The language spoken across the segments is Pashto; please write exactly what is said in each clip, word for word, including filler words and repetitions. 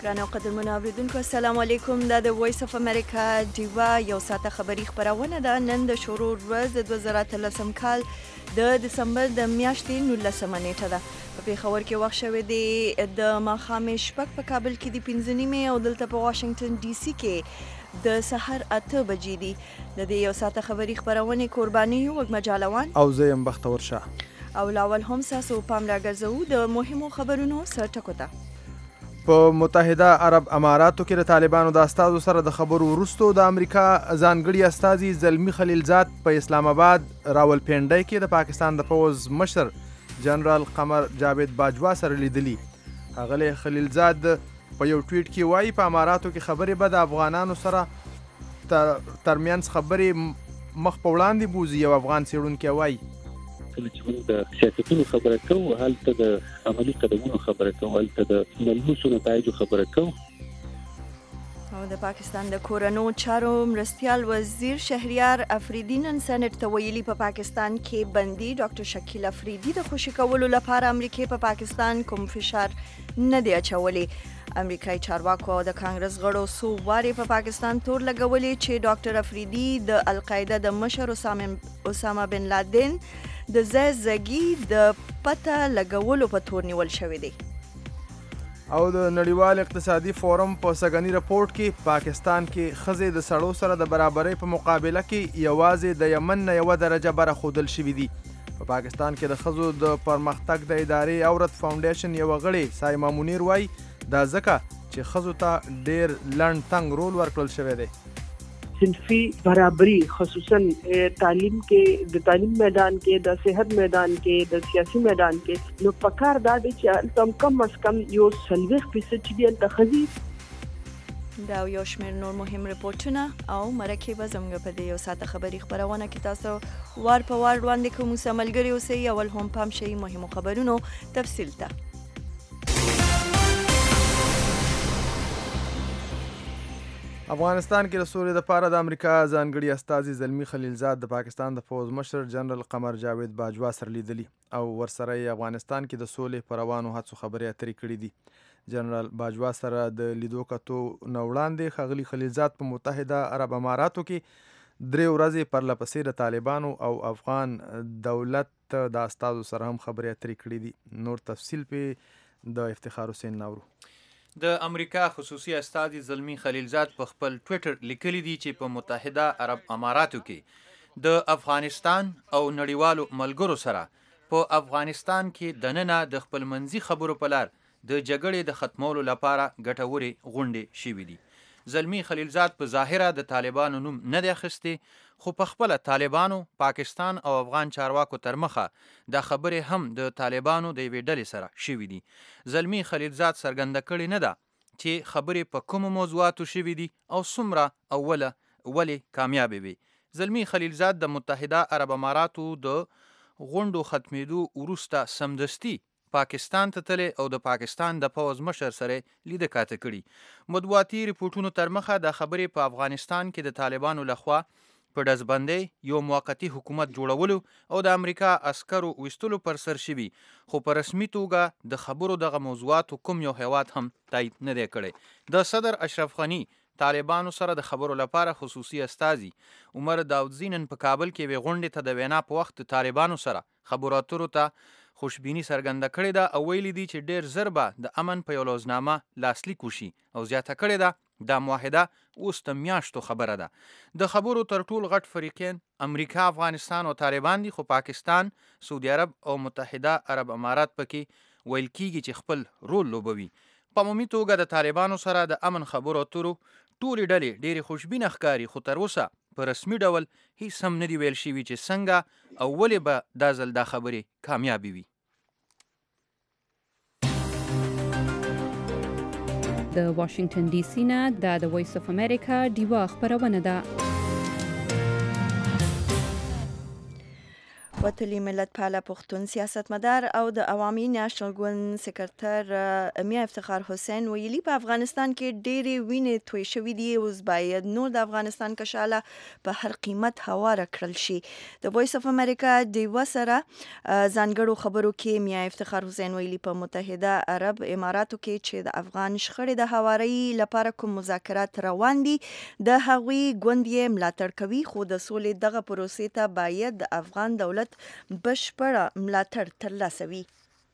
ګرانو قدرمنو اوریدونکو السلام علیکم. دا د وایس اف امریکا ډیوا یو ساعته خبری خبرونه ده. نن د شروع ورځ د دوه زره اتلسم کال د دسمبر د میاشتې نولسمه نیټه ده. په پیښور کې وخت شوی دی د ماښام شپږ، په کابل کې د پنځه نیمې او دلته په واشنگټن ډي سي کې د سحر اته بجې دي. د دې یو ساعته خبری خبرونه قرباني یو وګمجالوان او زه يم بختور شاه. او لاول هم ساسو پام راګرځو د مهمو خبرونو سرټکو ته. په متحده عرب اماراتو کې د طالبانو د استازو سره د خبرو وروسته د امریکا ځانګړي استازي زلمی خلیلزاد په اسلام آباد راولپنډۍ کې د پاکستان د پوز مشر جنرال قمر جاوید باجوا سره لیدلی. هغه خلیلزاد په یو ټویټ کې وایي په اماراتو کې خبرې به د افغانانو سره ترمنځ خبرې مخ په وړاندې بوزي. یو افغان څېړونکی وایي کله چې موږ د سیاستونو خبره کوو هلته د عملي قدمونو خبره کوو، هلته د ملموسو نتایجو خبره کوو. او د پاکستان د کورنو چارو مرستیال وزیر شهریار افریدي نن سېنات ته ویلي په پاکستان کې بندي ډاکټر شکیل افریدي د خوشي کولو لپاره امریکا په پاکستان کوم فشار نه دی اچولی. امریکایي چارواکو د کانګرس غړو سو واري په پاکستان تور لګولي چې ډاکټر افریدي د القاعده د مشر اسامه بن لادن د ځای زګي د پته لګولو په تور نیول شوی دی. او د نړیوال اقتصادي فورم په سګنی رپورت کې پاکستان کې ښځې د سړو سره د برابرۍ په مقابله کې یوازې د یمن نه یوه درجه بره ښودل شوي دي. په پاکستان کې د ښځو د پرمختګ د ادارې اورت فاونډیشن یوه غړې سایما منیر وایي دا ځکه چې ښځو ته ډېر لنډ تنګ رول ورکړل شوی دی. صنفی برابری خصوصا تعلیم کې د تعلیم میدان کې د صحت میدان کې د سیاسي میدان کې نو پکار دا دی چې تم کم از کم یو سلويخ فیصد چې دی انتخابي دا یو شمېر نور مهم رپورټونه او مرکه به زموږ په دې یو ساعته خبري خبرونه کې تاسو وار په وار وړاندې کوم سملګری اوسئ. اول هم پام شي مهمو خبرونو تفصیل ته. افغانستان کې د سولې لپاره د امریکا ځانګړي استازي زلمی خلیلزاد د پاکستان د پوز مشر جنرال قمر جاوید باجوا سره لیدلی او ورسره یې افغانستان کې د سولې پر روانو هڅو خبرې اترې کړې دي. جنرال باجوا سره د لیدو کتو نه وړاندې ښاغلي خلیلزاد په متحده عرب اماراتو کې درې ورځې پرله پسې د طالبانو او افغان دولت د استازو سره هم خبرې اترې کړې دي. نور تفصیل په د افتخار حسین ناورو. د امریکا خصوصي استازي زلمی خلیلزاد په خپل ټویټر لیکلی دی چې په متحده عرب اماراتو کې د افغانستان او نړیوالو ملګرو سره په افغانستان کې دننه د خپل منځي خبرو په لار د جګړې د ختمولو لپاره ګټورې غونډې شوې دي. زلمی خلیلزاد په ظاهره د طالبانو نوم نه دی اخیستی، خو په خپله طالبانو پاکستان او افغان چارواکو تر مخه دا خبرې هم د طالبانو د یوې ډلې سره شوې دي. زلمی خلیلزاد څرګنده کړې نه ده چې خبرې په کومو موضوعاتو شوې دي او څومره او ولې کامیابې وي. زلمی خلیلزاد د متحده عرب اماراتو د غونډو ختمېدو وروسته سمدستي پاکستان ته تللی او د پاکستان د پوز مشر سره لیده کاته کړي. مطبوعاتي رپورټونو تر مخه د خبرې په افغانستان کې د طالبانو لخوا په ډزبندۍ یو موقتي حکومت جوړولو او د امریکا عسکرو ویستلو پر سر شوي، خو په رسمي توګه د خبرو دغه موضوعاتو کوم یو هیواد هم تایید نه دی کړی. د صدر اشرف غني طالبانو سره د خبرو لپاره خصوصي استازي عمر داودزي نن په کابل کې یوې غونډې ته د وینا په وخت طالبانو سره خبرو اترو ته خوشبینی څرګنده کړې ده او ویلي دي چې ډېر ژر به د امن په یو لوزنامه لاسلیک وشي او زیاته کړې ده دا معاهده اوس د میاشتو خبره ده. د خبرو تر ټولو غټ فریقین امریکا، افغانستان او طالبان دي، خو پاکستان، سعودي عرب او متحده عرب امارات پکې ویل کیږي چې خپل رول لوبوي. په عمومي توګه د طالبانو سره د امن خبرو اترو ټولې ډلې ډېرې خوشبینه ښکاري، خو تر اوسه په رسمي ډول هیڅ هم نه دي ویل شوي چې څنګه او ولې به دا ځل دا خبرې کامیابې وي. د واشنگټن ډي سي نه دا د وایس اف امریکا ډیوا خبرونه ده. وتلي ملت پاله پښتون سیاستمدار او د عوامي نېشنل ګوند سکرټر میا افتخار حسین ویلي په افغانستان کې ډېرې وینې توی شوې دي، اوس باید نور د افغانستان کشاله په هر قیمت هواره کړل شي. د وایس اف امریکا ډیوا سره ځانګړو خبرو کې میا افتخار حسین ویلي په متحده عرب اماراتو کې چې د افغان شخړې د هواري لپاره کوم مذاکرات روان دي د هغوی ګوند یې ملاتړ کوي، خو د سولې دغه پروسې ته باید د افغان دولت بشپړه ملاتړ ترلاسه وي.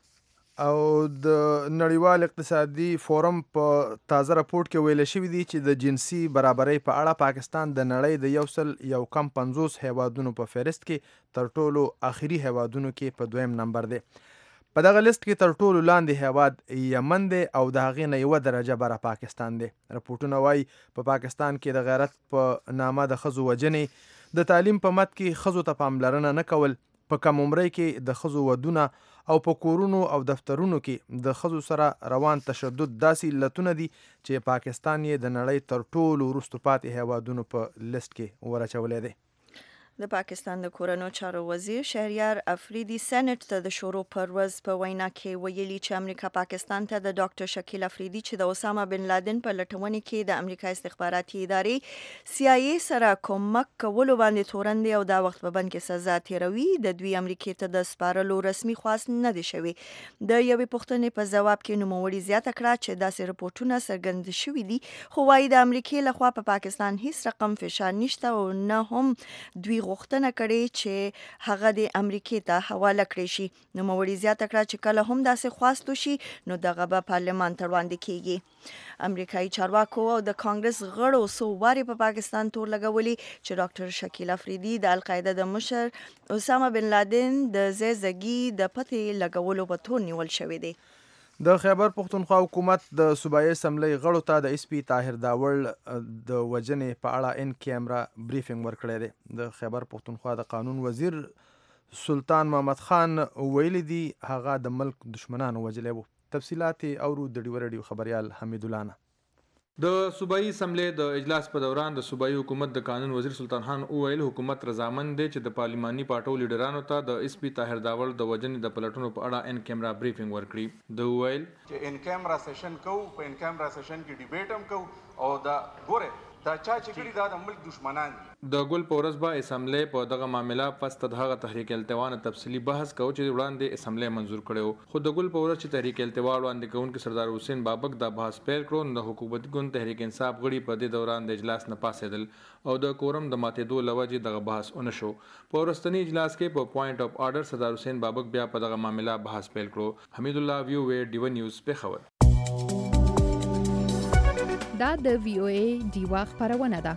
او د نړیوال اقتصادي فورم په تازه راپورټ کې ویل شوي دي چې د جنسي برابرۍ په اړه پاکستان د نړۍ د یو سل یو کم پنځوس هیوادونو په فهرست کې تر ټولو اخري هیوادونو کې په دویم نمبر دی. په دغه لیست کې تر ټولو لاندې هیواد یمن دی او د هغې نه یوه درجه بره پاکستان دی. راپورټونه وایي په پاکستان کې د غیرت په نامه د ښځو وژنې، د تعلیم په مد کې ښځو ته پاملرنه نه کول، په کم عمرۍ کې د ښځو ودونه او په کورونو او دفترونو کې د ښځو سره روان تشدد داسې علتونه دي چې پاکستان یې د نړۍ تر ټولو وروسته پاتې هیوادونو په لیست کې ورچولی دی. د پاکستان د کورنو چارو وزیر شهریار افریدي سېنات ته د شروع پر ورځ په وینا کې ویلي چې امریکا پاکستان ته د ډاکټر شکیل افریدي چې د اسامه بن لادن په لټونې کې د امریکا استخباراتي ادارې سی آی ای سره کومک کولو باندې تورن دی او دا وخت په بند کې سزا تیروي. د دوی امریکې ته د سپارلو رسمي خواست نه دی شوی. د یوې پوښتنې په ځواب کې نوموړي زیاته کړه چې داسې رپورټونه څرګند شوي دي، خو وايي د امریکې لخوا په پاکستان هیڅ رقم فشار نشته او نه هم دوی غوښتنه کړې چې هغه د امریکې ته حواله کړی شي. نوموړي زیاته کړه چې کله هم داسې خواست وشي نو دغه به پارلمان ته وړاندې کیږي. امریکایي چارواکو او د کانګرس غړو څو وارې په پاکستان تور لګولي چې ډاکټر شکیل افریدي د القاعده د مشر اسامه بن لادن د زیزګي د پتې لګولو په تور نیول شوی دی. د خیبر پښتونخوا حکومت د صوبایي اسمبلی غړو ته د اس پي طاهر داوړ د وژنې په اړه ان کیمرا بریفینګ ورکړی دی. د خیبر پښتونخوا د قانون وزیر سلطان محمد خان ویلي دي هغه د ملک دشمنانو وژلی و. تفصیلات اورو د ډیوه رادیو خبریال حمید الله نه. د صوبایي اسمبلی د اجلاس په دوران د صوبایي حکومت د قانون وزیر سلطان خان وویل حکومت رضامند دی چې د پارلماني پارټو لیډرانو ته د اس پي طاهر داوړ د وژنې د پلټنو په اړه ان کیمرا بریفینګ ورکړي. د وویل چې ان کیمرا سیشن کوو، په ان کیمرا سیشن کې ډیبیټ هم کوو او دا ګوره دا چا چې کړي دا د ملک دشمنان دي. د ګل په ورځ به اسمبلی په دغه معامله پس د هغه تحریک التوا نه تفصیلي بحث کوي چې وړاندې اسمبلی منظور کړو، خو د ګل په ورځ چې تحریک التوا وړاندې کوونکي سردار حسین بابک د بحث پیل کړو نو د حکومتي ګوند تحریک انصاف غړي په دې دوران د اجلاس نه پاسېدل او د کورم د ماتېدو له وجې دغه بحث ونه شو. په وروستني اجلاس کې په پوینټ اف آرډر سردار حسین بابک بیا په دغه معامله بحث پیل کړو. حمید الله ویو وی ډیو نیوز پیښور. دا د وی او ای ډیوا خبرونه ده.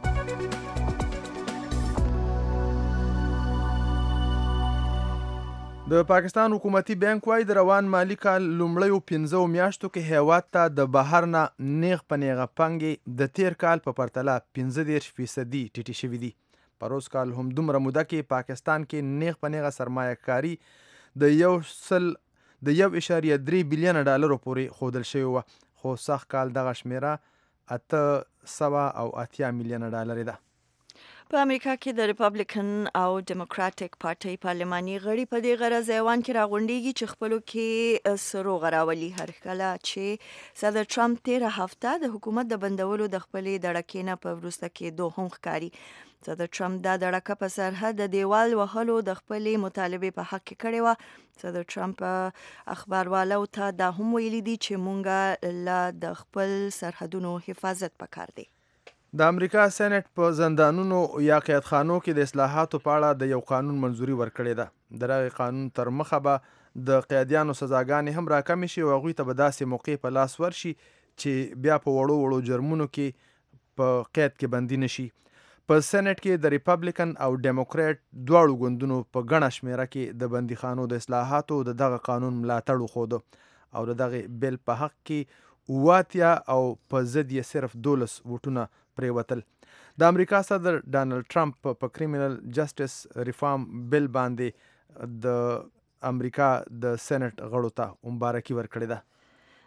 د پاکستان حکومتي بانک وايي د روان مالی کال لومړیو پنځو میاشتو کې هیواد ته د بهر نه نیغ په نیغه پانګې د تیر کال په پرتله پنځه دېرش فیصدي ټیټې شوي دي. پروس کال هم دومره موده کې پاکستان کې نیغ په نیغه سرمایه کاري د یو سل د یو اشاریه درې بلیونه ډالرو پورې ښودل شوې وه، خو سږ کال دغه شمیره اته سوه او اتیا میلیونه ډالرې ده. په امریکا کې د ریپابلیکن او ډیموکراټک پارټۍ پارلماني غړي په دې غرض ایوان کې راغونډېږي چې خپلو کې سروغ راولي. هر کله چې صدر ټرمپ تیره هفته د حکومت د بندولو د خپلې دړکې نه په وروسته کېدو هم ښکاري. صدر ټرمپ دا دړکه په سرحد د دیوال وهلو د خپلې مطالبې په حق کې کړې وه. صدر ټرمپ اخباروالو ته دا هم ویلي دي چې مونږ له د خپل سرحدونو حفاظت پکار دی. د امریکا سېنات په زندانونو یا قیدخانو کې د اصلاحاتو په اړه د یو قانون منظوري ورکړې ده. د دغه قانون تر مخه به د قیدیانو سزاګانې هم راکمې شي او هغوی ته به داسې موقع په لاس ورشي چې بیا په وړو وړو جرمونو کې په قید کې بندي نشي. په سېنات کې د ریپابلیکن او ډیموکریټ دواړو ګوندونو په ګڼه شمیره کې د بندیخانو د اصلاحاتو د دغه قانون ملاتړ وښوده او د دغه بیل په حق کې اووه اتیا او په ضد یې صرف دولس ووټونه پریوتل. د امریکا صدر ډانلډ ټرمپ په کریمینل جسټس ریفارم بیل باندې د امریکا د سېنات غړو ته مبارکي ورکړې ده.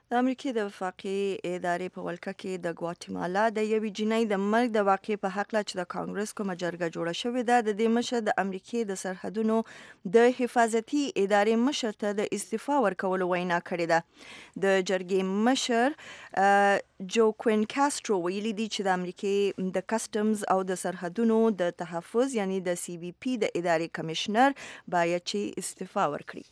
د امریکای د وفاقي ادارې په ولکه کې د ګواتیمالا د یوې جنۍ د مرګ د واقعې په هکله چې د کانګرس کومه جرګه جوړه شوې ده، د دې مشر د امریکای د سرحدونو د حفاظتي ادارې مشر ته د استعفا ورکولو وینا کړې ده. د جرګې مشر جو کوین کاسترو ویلي دي چې د امریکای د کسټمز او د سرحدونو د تحفظ یعنی د سی بی پی د ادارې کمشنر باید چې استعفا ورکړي.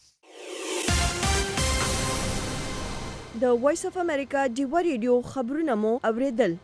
د وایس اف امریکا ډیوا ریډیو خبرونه مو اوریدل.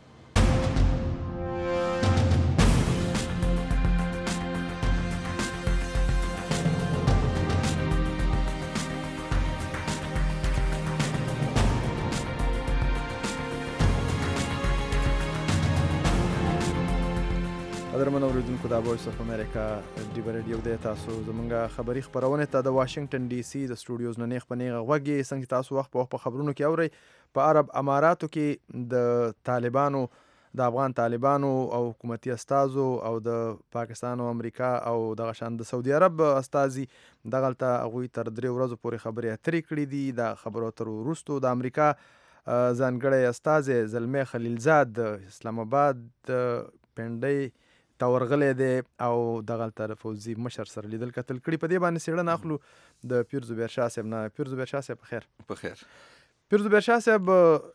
قدرمن اوریدونکو د وایس اف امریکا ډیوا ریډیو د تاسو زمونږه خبری خبرونه ته د واشنگټن ډي سي د سټوډیوز نه نیغ پنیغه غوږی څنګه تاسو وخت په وخت په خبرونو کې اوري. په عرب اماراتو کې د طالبانو د افغان طالبانو او حکومتي استازو او د پاکستان او امریکا او د غشان د سعودي عرب استازي دغلته هغوی تر درې ورځې پورې خبرې اترې کړې دي. د خبرو اترو وروسته د امریکا ځانګړی استازی زلمی خلیلزاد د اسلام آباد پنډۍ ته ورغلی دی او دغلته د فوزي مشر سره لیدل کتل کړي. په دې باندې څېړنه اخلو د پیر زبیر شاه صاحب نه. پیر زبیر شاه صاحب بخیر. بخیر. پیر زبیر شاه صاحب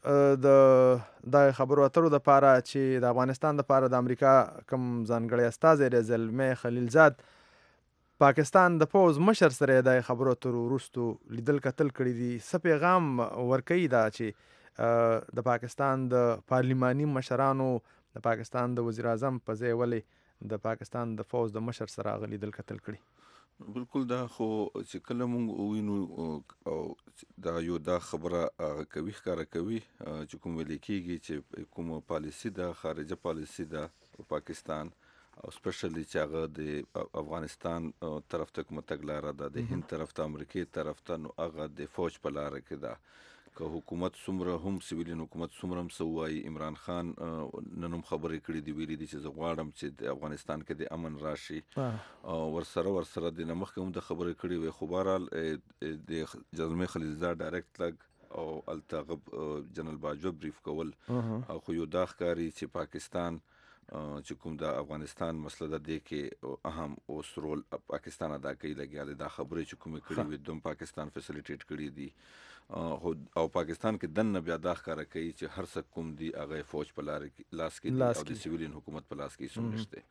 د د خبرو اترو دپاره چې د افغانستان دپاره د امریکا کوم ځانګړی استازی دی زلمی خلیلزاد پاکستان د پوز مشر سره د خبرو اترو وروستو لیدل کتل کړي دي، څه پیغام ورکوي دا چې د پاکستان د پارلیماني مشرانو د پاکستان د وزیر اعظم په ځای ولې د پاکستان د فوز د مشر سره هغه لیدل کتل کړي؟ بالکل دا خو چې کله مونږ ووینو او دا یو دا خبره کوي ښکاره کوي چې کوم ویل کېږي چې کوم پالیسي ده خارجه پالیسي ده په پاکستان او سپیشلی چې هغه د افغانستان طرف ته کومه تګلاره ده د هند طرف ته امریکې طرف ته نو هغه د فوج په لاره کې ده. که حکومت څومره هم سویلین حکومت څومره هم څه وایي، عمران خان نن هم خبرې کړې دي، ویلي دي چې زه غواړم چې د افغانستان کې د امن راشي. ورسره ورسره د نه مخکې هم د خبرې کړې وې، خو بهرحال د زلمی خلیلزاد ډایرکټ لګ او هلته هغه جنرال باجوه بریف کول او خو یو دا ښکاري چې پاکستان چې کوم د افغانستان مسله ده دې کې اهم اوس رول پاکستان ادا کوي لګیا دی. دا خبرې چې کومې کړې وې دوم پاکستان فیسیلیټیټ کړي دي او پاکستان کې دننه بیا دا ښکاره کوي چې هر څه کوم دي هغه فوج په لاس کې دي او د سیویلین حکومت په لاس کې څه نشته.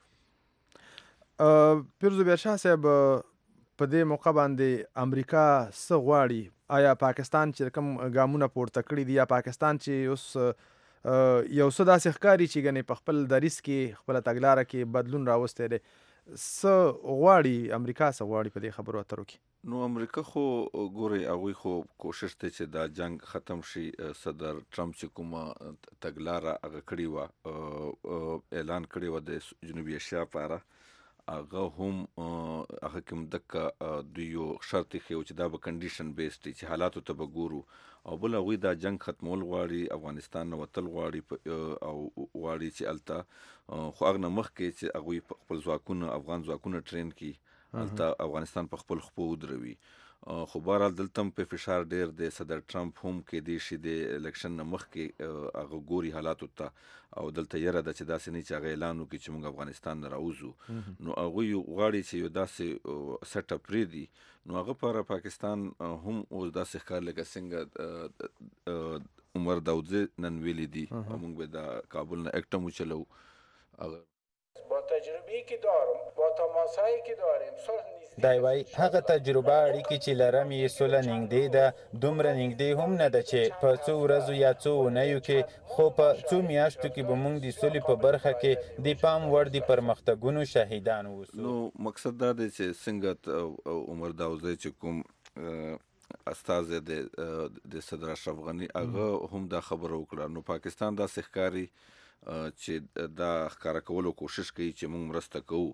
پیر زبیر شاه صاحب په دې موقع باندې امریکا څه غواړي؟ آیا پاکستان چې کوم ګامونه پورته کړي دي یا پاکستان چې اوس یو څه داسې ښکاري چې ګنې په خپل دریځ کې خپله تګلاره کې بدلون راوستی دی، څه غواړي امریکا څه غواړي په دې خبرو اترو کې؟ نو امریکا خو ګورئ هغوی خو کوشش دی چې دا جنگ ختم شي. صدر ټرمپ چې کومه تګلاره هغه کړې وه اعلان کړې وه د جنوبي اشیا په اړه، هغه هم هغه کې هم دقه دوی یو شرط ایښی و چې دا به کنډیشن بیسډ وي چې حالاتو ته به ګورو او بل هغوی دا جنگ ختمول غواړي، افغانستان نه وتل غواړي او غواړي چې هلته خو هغه نه مخکې چې هغوی خپل ځواکونه افغان ځواکونه ټرین کړي، هلته افغانستان په خپل خپو ودروي. خو بهرحال دلته هم په فشار ډیر دی. صدر ټرمپ هم کېدای شي د الیکشن نه مخکې هغه ګوري حالاتو ته او دلته یره ده چې داسې نه چې هغه اعلان وکړي چې موږ افغانستان نه راوځو. نو هغوی غواړي چې یو داسې سیټ اپ پرېږدي. نو هغه په پاکستان هم اوس داسې ښکار لکه څنګه عمر داودزی نن ویلي دي موږ به د کابل نه اکټم وچلو. با تجربه‌ای که دارم با تماسایی که داریم صلح دی وای هغه تجربه اړیکې چې لرم یې سوله نږدې ده، دومره نږدې هم نه ده چې په څو ورځو یا څو اونیو کې، خو په څو میاشتو کې به موږ د سولې په برخه کې د پام وړ د پرمختګونو شاهدان اوسو. نو مقصد دا دی چې څنګه عمر داودزی چې کوم استازی د صدر اشرف غني هغه هم دا خبره وکړه. نو پاکستان داسې ښکاري چې دا ښکاره کولو کوشش کوي چې موږ مرسته کوو،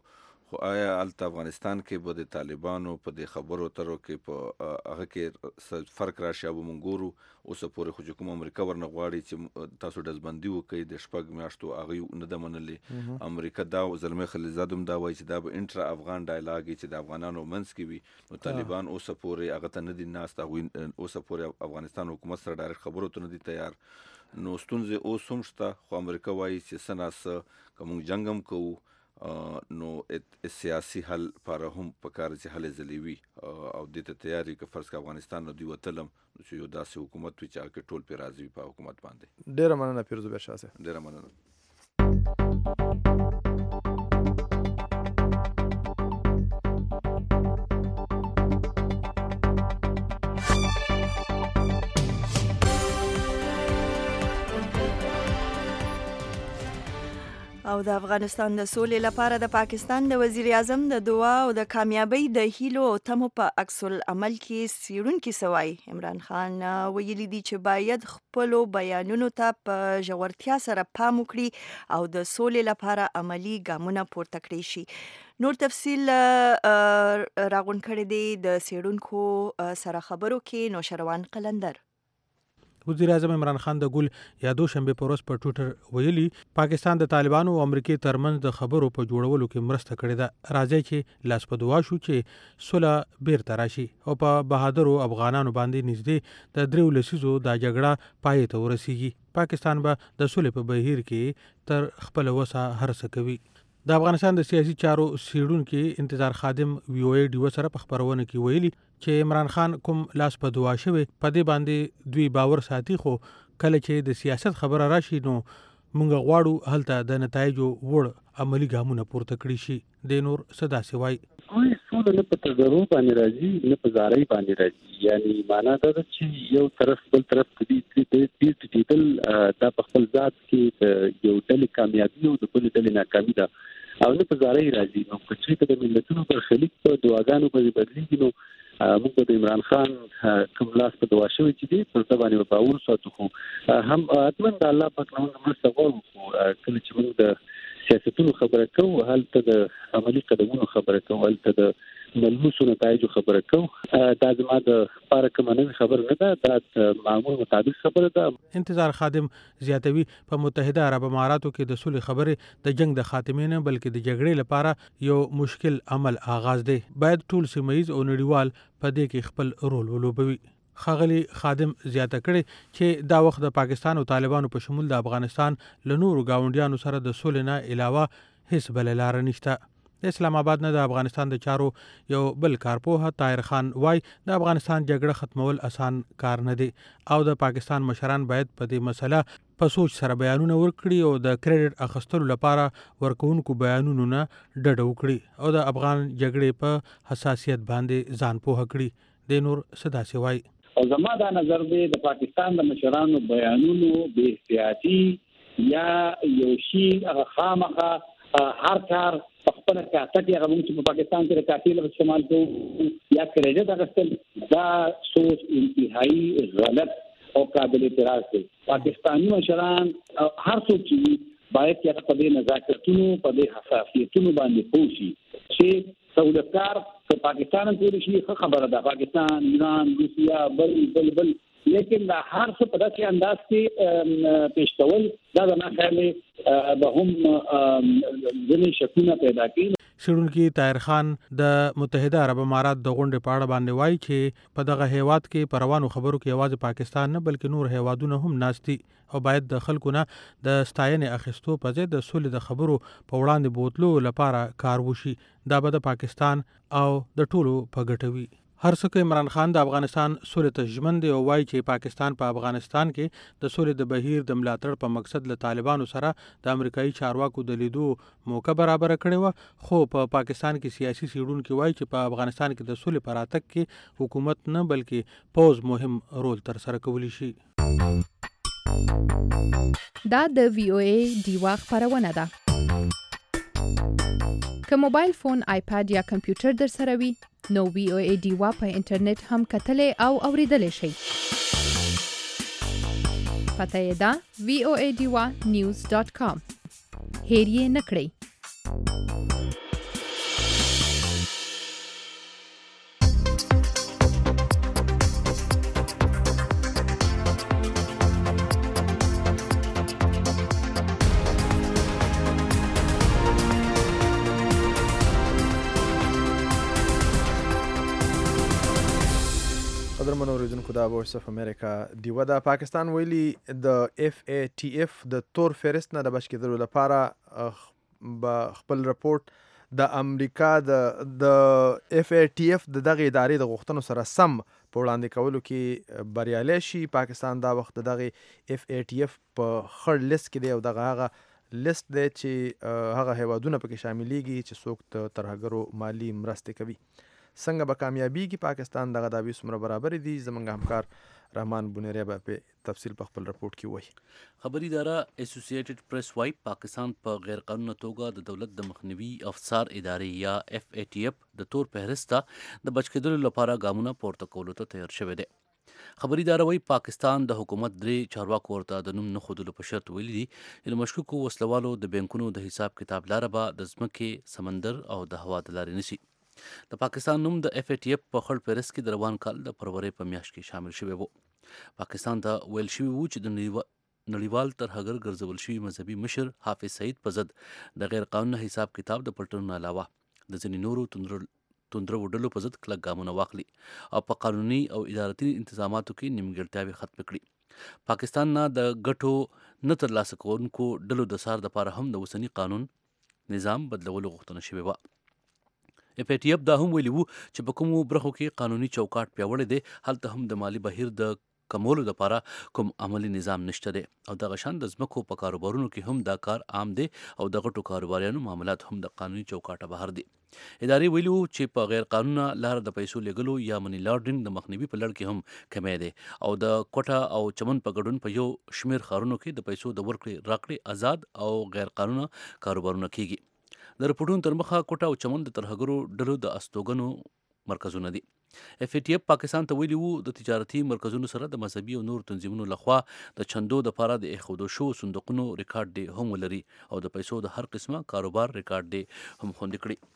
خو آیا الته افغانستان کې به د طالبانو په د خبرو ترو کې په هغه کې فرق راشي او مونږ ګورو اوس پورې خو کوم امریکا ورنه غواړي چې تاسو ډزبندي وکړي د شپږ میاشتو هغه نه د منلې امریکا دا زلمه خلیلزاد هم دا وایي چې دا به انټرا افغان ډایلاګ چې د افغانانو منځ کې وي نو طالبان اوس پورې هغه ته نه دي ناست هغوی اوس پورې افغانستان حکومت سره ډایرکټ خبرو ته نه دي تیار نو ستونزې اوس هم شته خو امریکا وایي چې څه ناڅه که موږ جنګ هم کوو نو سیاسي حل لپاره هم پکار چې حل ځلې وي او دې ته تیاري که فرض که افغانستان نه دوی وتلم چې یو داسې حکومت وي چې هغه ټول پرې راضي وي په حکومت باندې. ډېره مننه پیروز شاه صاحب. ډېره مننه. او د افغانستان د سولې لپاره د پاکستان د وزیر اعظم د دعا او د کامیابی د هیلو او تمو په عکس العمل کې څیړونکي سوای عمران خان ویلي دي چې باید خپل بیانونو ته په ژورتیا سره پام وکړي او د سولې لپاره عملی ګامونه پورته کړي شي. نور تفصیل راغون کړی دی د څیړونکو سره خبرو کې نوشروان قلندر. وزیر اعظم عمران خان د ګل یا دوشنبه پر ورځ په ټویټر ویلي پاکستان د طالبانو او امریکای ترمنځ د خبرو په جوړولو کې مرسته کړې ده. راځي چې لاس په دعا شو چې صلح بیرته راشي او په بهادرو افغانانو باندې نږدې د دریو لسیزو د جګړه پای ته ورسیږي. پاکستان به د صلح په بهیر کې تر خپل وسه هر څه کوي. د افغانستان د سیاسي چارو څیړونکي انتظار خادم وی او ای ډیو سره په خبرونه کې ویلي چې عمران خان کوم لاس په دعا شوی په دې باندې دوی باور ساتي خو کله چې د سیاست خبره راشي نو مونږ غواړو هلته د نتایجو وړ عملی ګامونه پورته کړی شي. د نور صدا سوای کوئی څونه نه په تجربه باندې راځي نه په زارۍ باندې راځي یعنی معنا دا ده چې یو طرف بل طرف کې د دې ډیټیل دا په خپل ذات کې یو ډلې کامیابی او د بل ډلې ناکامي ده او نه په زارۍ راځي. نو که چېرته د ملتونو برخلیک په دعاګانو باندې بدلېږي نو موږ د عمران خان کوم لاس په دعا شوی چې دی پر دا باندې باور ساتو خو هم اتمن د الله پاک نوم مرسته غواړو خو کله چې موږ د سیاستونو خبره کوو هلته د عملی قدمونو خبره کوو هلته د ملموسو نتایجو خبره کوو دا زما د لپاره کومه نوې خبره نه ده دا د معمول مطابق خبره ده. انتظار خادم زیاتوي په متحده عرب اماراتو کې د صلح خبرې د جنگ د خاتمې نه بلکې د جګړې لپاره یو مشکل عمل آغاز دی. باید ټول سیمه‌یز او نړیوال په دې کې خپل رول ولوبوي. خاغلی خادم زیاته کړي چې دا وخت د پاکستان او طالبانو په شمول د افغانستان له نورو گاونډیانو سره د صلح نه علاوه هیڅ بل لار نشته. د اسلام آباد نه د افغانستان د چارو یو بل کارپوه طاهر خان وای د افغانستان جګړه ختمول اسان کار نه دی او د پاکستان مشران باید په دې مسله په سوچ سره بیانونه ورکړي او د کریډټ اخیستلو لپاره ورکوونکو بیانونو نه ډډه وکړي او د افغان جګړې په حساسیت باندې ځان پوه کړي. د نور صدا سوای او زما دا نظر دی د پاکستان د مشرانو بیانونو بے احتیاطي یا یو شی هغه خامخا هر کار په خپل کاټه هغه موږ په پاکستان کې د کاټیل استعمال کوو یا کریډټ اخیستل دا سوچ انتهایی غلط او قابل اعتراض دی. پاکستاني مشران هر څوک چې باید چې په دې نزاکتونو په دې حساسیتونو باندې پوه شي چې سعودکار که پاکستان پوری شي خبره ده پاکستان ایران روسیا بل بل بل لیکن دا هر څه په داسې انداز کې پیش کول دا نه خیالي به هم ځینې شکونه پیدا کوي. څیړونکي طاهر خان د متحده عرب امارات د غونډې په اړه باندې وایي چې په دغه هیواد کې په روانو خبرو کې یوازې پاکستان نه بلکې نور هیوادونه هم ناست دي او باید د خلکو نه د ستاینې اخیستو په ځای د سولې د خبرو په وړاندې بوتلو لپاره کار وشي. دا به د پاکستان او د ټولو په ګټه وي. هر څه عمران خان د افغانستان سولې ته ژمن دی او وایي چې پاکستان په افغانستان کې د سولې د بهیر د ملاتړ په مقصد له طالبانو سره د امریکایي چارواکو د لیدو موقع برابر کړې و خو په پاکستان کې سیاسي څیړونکي وایي چې په افغانستان کې د سولې په راتګ کې حکومت نه بلکې پوز مهم رول تر سره کولی شي. دا د وی او ای دیوا خبرونه ده. که موبایل فون، آیپاد یا کمپیوټر در سره وي نو وی او ای دیوا په انټرنیټ هم کتلې او اوریدلې شي. پته یې ده وی او ای دیوا نیوز ډاټ کام. هیر یې نه کړئ. قدرمن اوریدونکو د وایس اف امریکا دیوه د پاکستان ویلي د اف ای ټي اف د تور فهرست نه د بچ کېدلو لپاره به خپل رپورت د امریکا د د اف ای ټي اف د دغه ادارې د غوښتنو سره سم په وړاندې کولو کې بریالی شي. پاکستان دا وخت د دغه اف ای ټي اف په خړ لیست کې دی او دغه هغه لیست دی چې هغه هیوادونه پکې شاملېږي چې څوک د ترهګرو مالی مرستې کوي. څنګه به کامیابیږي پاکستان دغه دعوی څومره برابر دي؟ زموږ همکار رحمان بونیری به په تفصیل په خپل رپورت کې وایي. خبري اداره اسوسییټډ پریس وايي پاکستان په غیر قانوني توګه د دولت د مخنیوي افسار ادارې یا اف ای ټي اف د تور فهرست د بچ کېدلو لپاره ګامونه پورته کولو ته تیار شوی دی. خبري اداره وايي پاکستان د حکومت درې چارواکو ورته د نوم نه ښودلو په شرط ویلي دي چې د مشکوکو وسلوالو د بینکونو د حساب کتاب لاره به د ځمکې، سمندر او د هوا د لارې نشي. د پاکستان نوم د اف ای ټي اف په خړ فهرست کې د روان کال د فروری په میاشت کې شامل شوی وو. پاکستان ته ویل شوی وو چې د نړیوال ترهګر ګرځول شوی مذهبي مشر حافظ سعید په ضد د غیر قانوني حساب کتاب د پلټنو علاوه د ځینې نورو توندرو ډلو په ضد کلک ګامونه واخلي او په قانوني او ادارتي انتظاماتو کې نیمګړتیاوې ختم کړي. پاکستان نه د ګټو نه ترلاسه کوونکو ډلو د سار دپاره هم د اوسني قانون نظام بدلولو غوښتنه شوې وه. اف ای ټي اف دا هم ویلي وو چې په کومو برخو کې قانوني چوکاټ پیاوړی دی هلته هم د مالی بهیر د کمولو لپاره کوم عملی نظام نشته دی او دغه شان د ځمکو په کاروبارونو کې هم دا کار عام دی او د غټو کاروباریانو معاملات هم د قانوني چوکاټه بهر دي. ادارې ویلي وو چې په غیر قانونه لاره د پیسو لیږلو یا منی لانډرینګ د مخنیوي په لړ کې هم کمی دی او د کوټه او چمن په ګډون په یو شمیر ښارونو کې د پیسو د ورکړې راکړې آزاد او غیر قانونه کاروبارونه کیږي. د رپورټونو تر مخه کوټه او چمن د ترهګرو ډلو د استوګنو مرکزونه دي. اف ای ټي اف پاکستان ته ویلي وو د تجارتي مرکزونو سره د مذهبي او نور تنظیمونو لخوا د چندو د پاره د ایښودو شو صندوقونو ریکارډ دی هم ولري او د پیسو د هر قسمه کاروبار ریکارډ دی هم خوندي کړي.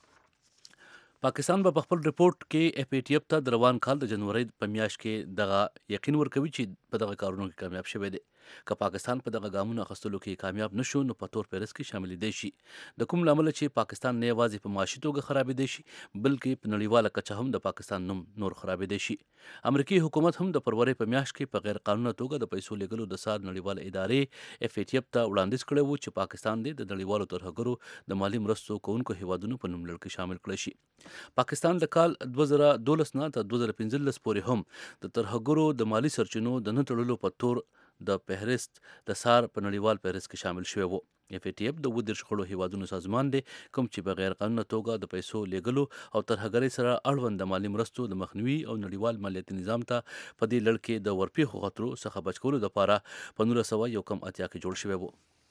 پاکستان به په خپل رپورت کې اف ای ټي اف ته د روان کال د جنوري په میاشت کې دغه یقین ورکوي چې په دغه کارونو کې کامیاب شوی دی. که پاکستان په دغه ګامونو اخیستلو کې کامیاب نشو نو په تور فهرست کې شاملېدی شي. د کوم له امله چې پاکستان نه یوازې په معاشي توګه خرابېدی شي بلکې په نړیواله کچه هم د پاکستان نوم نور خرابېدی شي. امریکایي حکومت هم د فروری په میاشت کې په غیر قانوني توګه د پیسو لیږلو د سار نړیواله ادارې اف ای ټي اف ته وړاندیز کړی وو چې پاکستان دې د نړیوالو ترهګرو د مالی مرستو کوونکو هیوادونو په نوم لړ کې شامل کړی شي. پاکستان د کال دوه زره دولس نه تر دوه زره پنځلس پورې هم د ترهګرو د مالی سرچینو د نه تړلو په تور د فهرست د سار په نړیوال فهرست کې شامل شوی وو. اف ای ټي اف د اووه دېرش غړو هیوادونو سازمان دی کوم چې په غیر قانوني توګه د پیسو لیږلو او ترهګرۍ سره اړوند د مالی مرستو د مخنیوي او نړیوال مالیاتي نظام ته په دې لړ کې د ورپېښو خطرو څخه بچ کولو لپاره په نولس سوه یو کم اتیا کې جوړ شوی وو.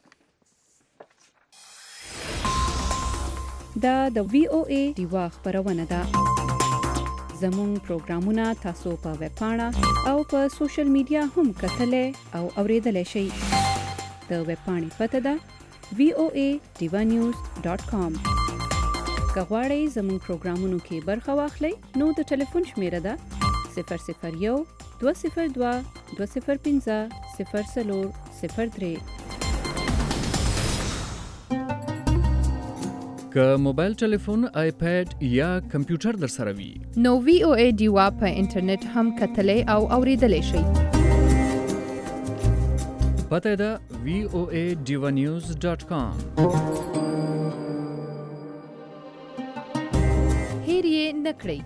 دا د وی او ای دیوا خبرونه ده. زموږ پروګرامونه تاسو په ویب پاڼه او په سوشل میډیا هم کتلای او اوریدلای شئ. د ویب پاڼې پته ده وی او ای دیوا نیوز ډاټ کام. که غواړئ زموږ پروګرامونو کې برخه واخلئ نو د ټلیفون شمیره ده صفر صفر یو دوه صفر دوه دوه صفر پنځه صفر څلور صفر درې. که موبایل ټلیفون، آیپیډ یا کمپیوټر در سره وي نو وی او ای دیوا په انټرنیټ هم کتلای او اوریدلای شئ. پته ده وی او ای دیوا نیوز ډاټ کام. هیر یې نه کړئ.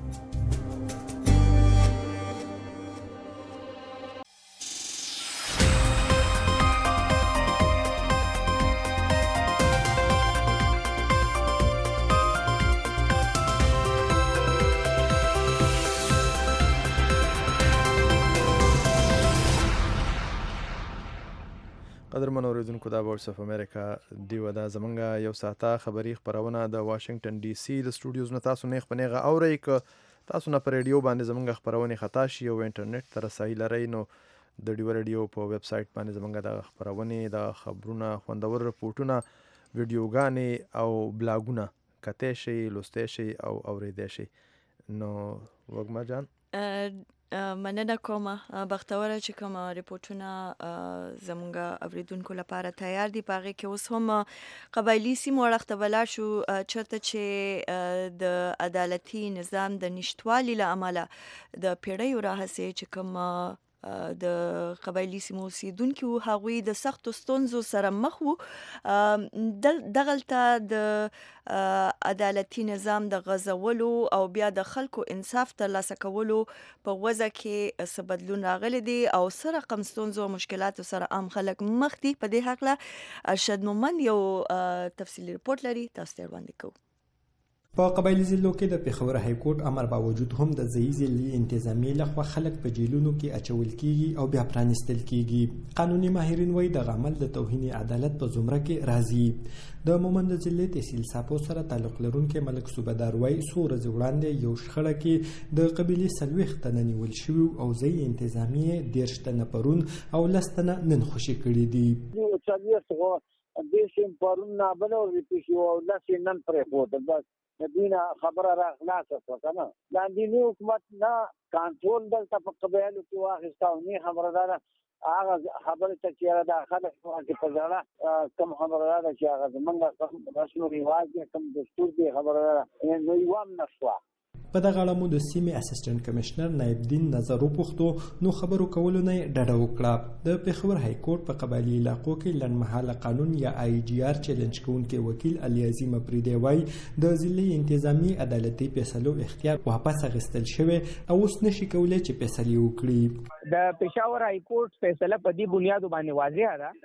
قدرمن اوریدونکو دا وایس اف امریکا دیو دا زمونږ یو ساعته خبری خبرونه د واشنگټن ډي سي د سټوډیوز نه تاسو نه خپنهغه اورئ ک تاسو نه پر ریډیو باندې زمونږ خبرونه خطا شي او انټرنیټ تر رسایي لري نو د ډیو ریډیو په ویب سټ باندې زمونږ د خبرونه د خبرونه خوندور رپورټونه ویډیوګانې او بلاګونه کته شي لوستې شي او اوریدې شي. نو وګما جان مننه کومه بختوره چې کوم ریپورتونه زمونږ اوریدونکو لپاره تیار دي. پاغه کې اوس هم قبایلی سیمو اړخته ولاړ شو چرته چې د عدالتي نظام د نشټوالي له امله د پیړیو راهسي چې کوم د قبایلی سیمو اوسیدونکو هغوی د سختو ستونزو سره مخ وو. دغلته د عدالتي نظام د غزولو او بیا د خلکو انصاف ترلاسه کولو په وجه کې څه بدلون راغلی دی او سره رقم ستونزو او مشکلاتو سره عام خلک مخ دي. په دې حق ارشد مومند یو تفصیلی رپورت لري، تاسو ته وړاندې کوو. په قبایلی ضلعو کې د پېښور های کورټ امر باوجود هم د ځایي ضلعي انتظامیې لخوا خلک په جیلونو کې اچول کیږي او بیا پرانیستل کیږي. قانوني ماهرین وایي دغه عمل د توهین عدالت په زمره کې راځي. د مومند ضلع تحصیل ساپو سره تعلق لرونکي ملک صوبدار وایي څو ورځې وړاندې یو شخړه کې د قبیلې څلوېښت تنه نیول شوي او ځایي انتظامیې دېرش تنه پرون او لس تنه نن خوشي کړي دي. دیشم پرون نه بل او ریپیشو او لس نن پرې هوته بس دینه خبره را خلاصه شوه کنه. لاندینی حکومت نه کنټرول دلته په قبایلو کې واخیسته او نه خبره ده هغه خبره ته چې دا خلک چې په ځړه کوم خبره ده چې هغه زمونږ کوم رسم او رواج کوم دستور دی خبره ده نو یوام نشوه. په دغه اړه مو د سیمې اسسټنټ کمشنر نایب دین نظر وپوښتو نو خبرو کولو نه ډډه وکړه. د پېښور های کورټ په قبایلي علاقو کې لنډمهاله قانون یا آی جی آر چیلنج کوونکی وکیل علي عظیم افریدی وایي د ضلعي انتظامي عدالتي فیصلو اختیار واپس اخیستل شوی او اوس نشي کولی چې فیصلې وکړي. د پېښور های کورټ فیصله په دې بنیاد باندې واضح ده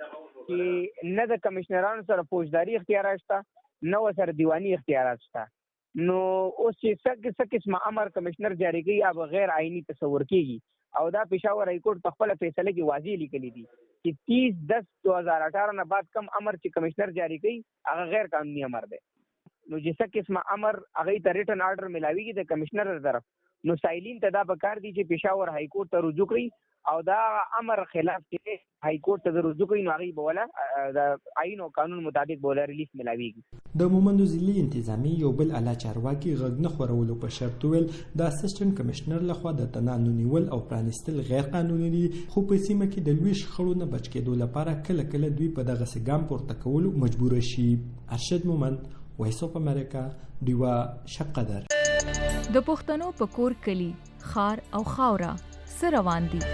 چې نه د کمشنرانو سره فوجداري اختیارات شته نه ورسره دیواني اختیارات شته. نو اوس چې څه څه قسمه امر کمشنر جاری کوي اب غیر آئینی تصور کیږي او دا پېښور های کورټ په خپل فیصله کې واضح لیکلي دي چې تیس دس دو ہزار اٹھارہ نه بعد کم امر چې کمشنر جاری کوي هغه غیر قانوني امر دی. نو چې څه قسمه امر هغه ته ریټن آرډر ملاويږي د کمشنر طرف نو سایلین ته دا پکار دي چې پېښور های کورټ ته رجوع کړي او دا امر خلاف کې های کورټ ته رجوع کوي نو هغه بوله د آئین او قانون مطابق بوله ریلیف ملاويږي. د مومند ضلعي انتظامی یو بل اعلی چارواکي غږ نه خورولو په شرط ویل د اسسټنټ کمشنر لخوا د تنانو نیول او پرانیستل غیر قانوني دي خو په سیمه کې د لوی شخړو نه بچ کېدو لپاره کله کله دوی په دغه سګام پورته کولو مجبور شي. ارشد مومند وایس اف امریکا دیوا شب قدر. د پښتنو په کور کلی خار او خاورا سره روان دي.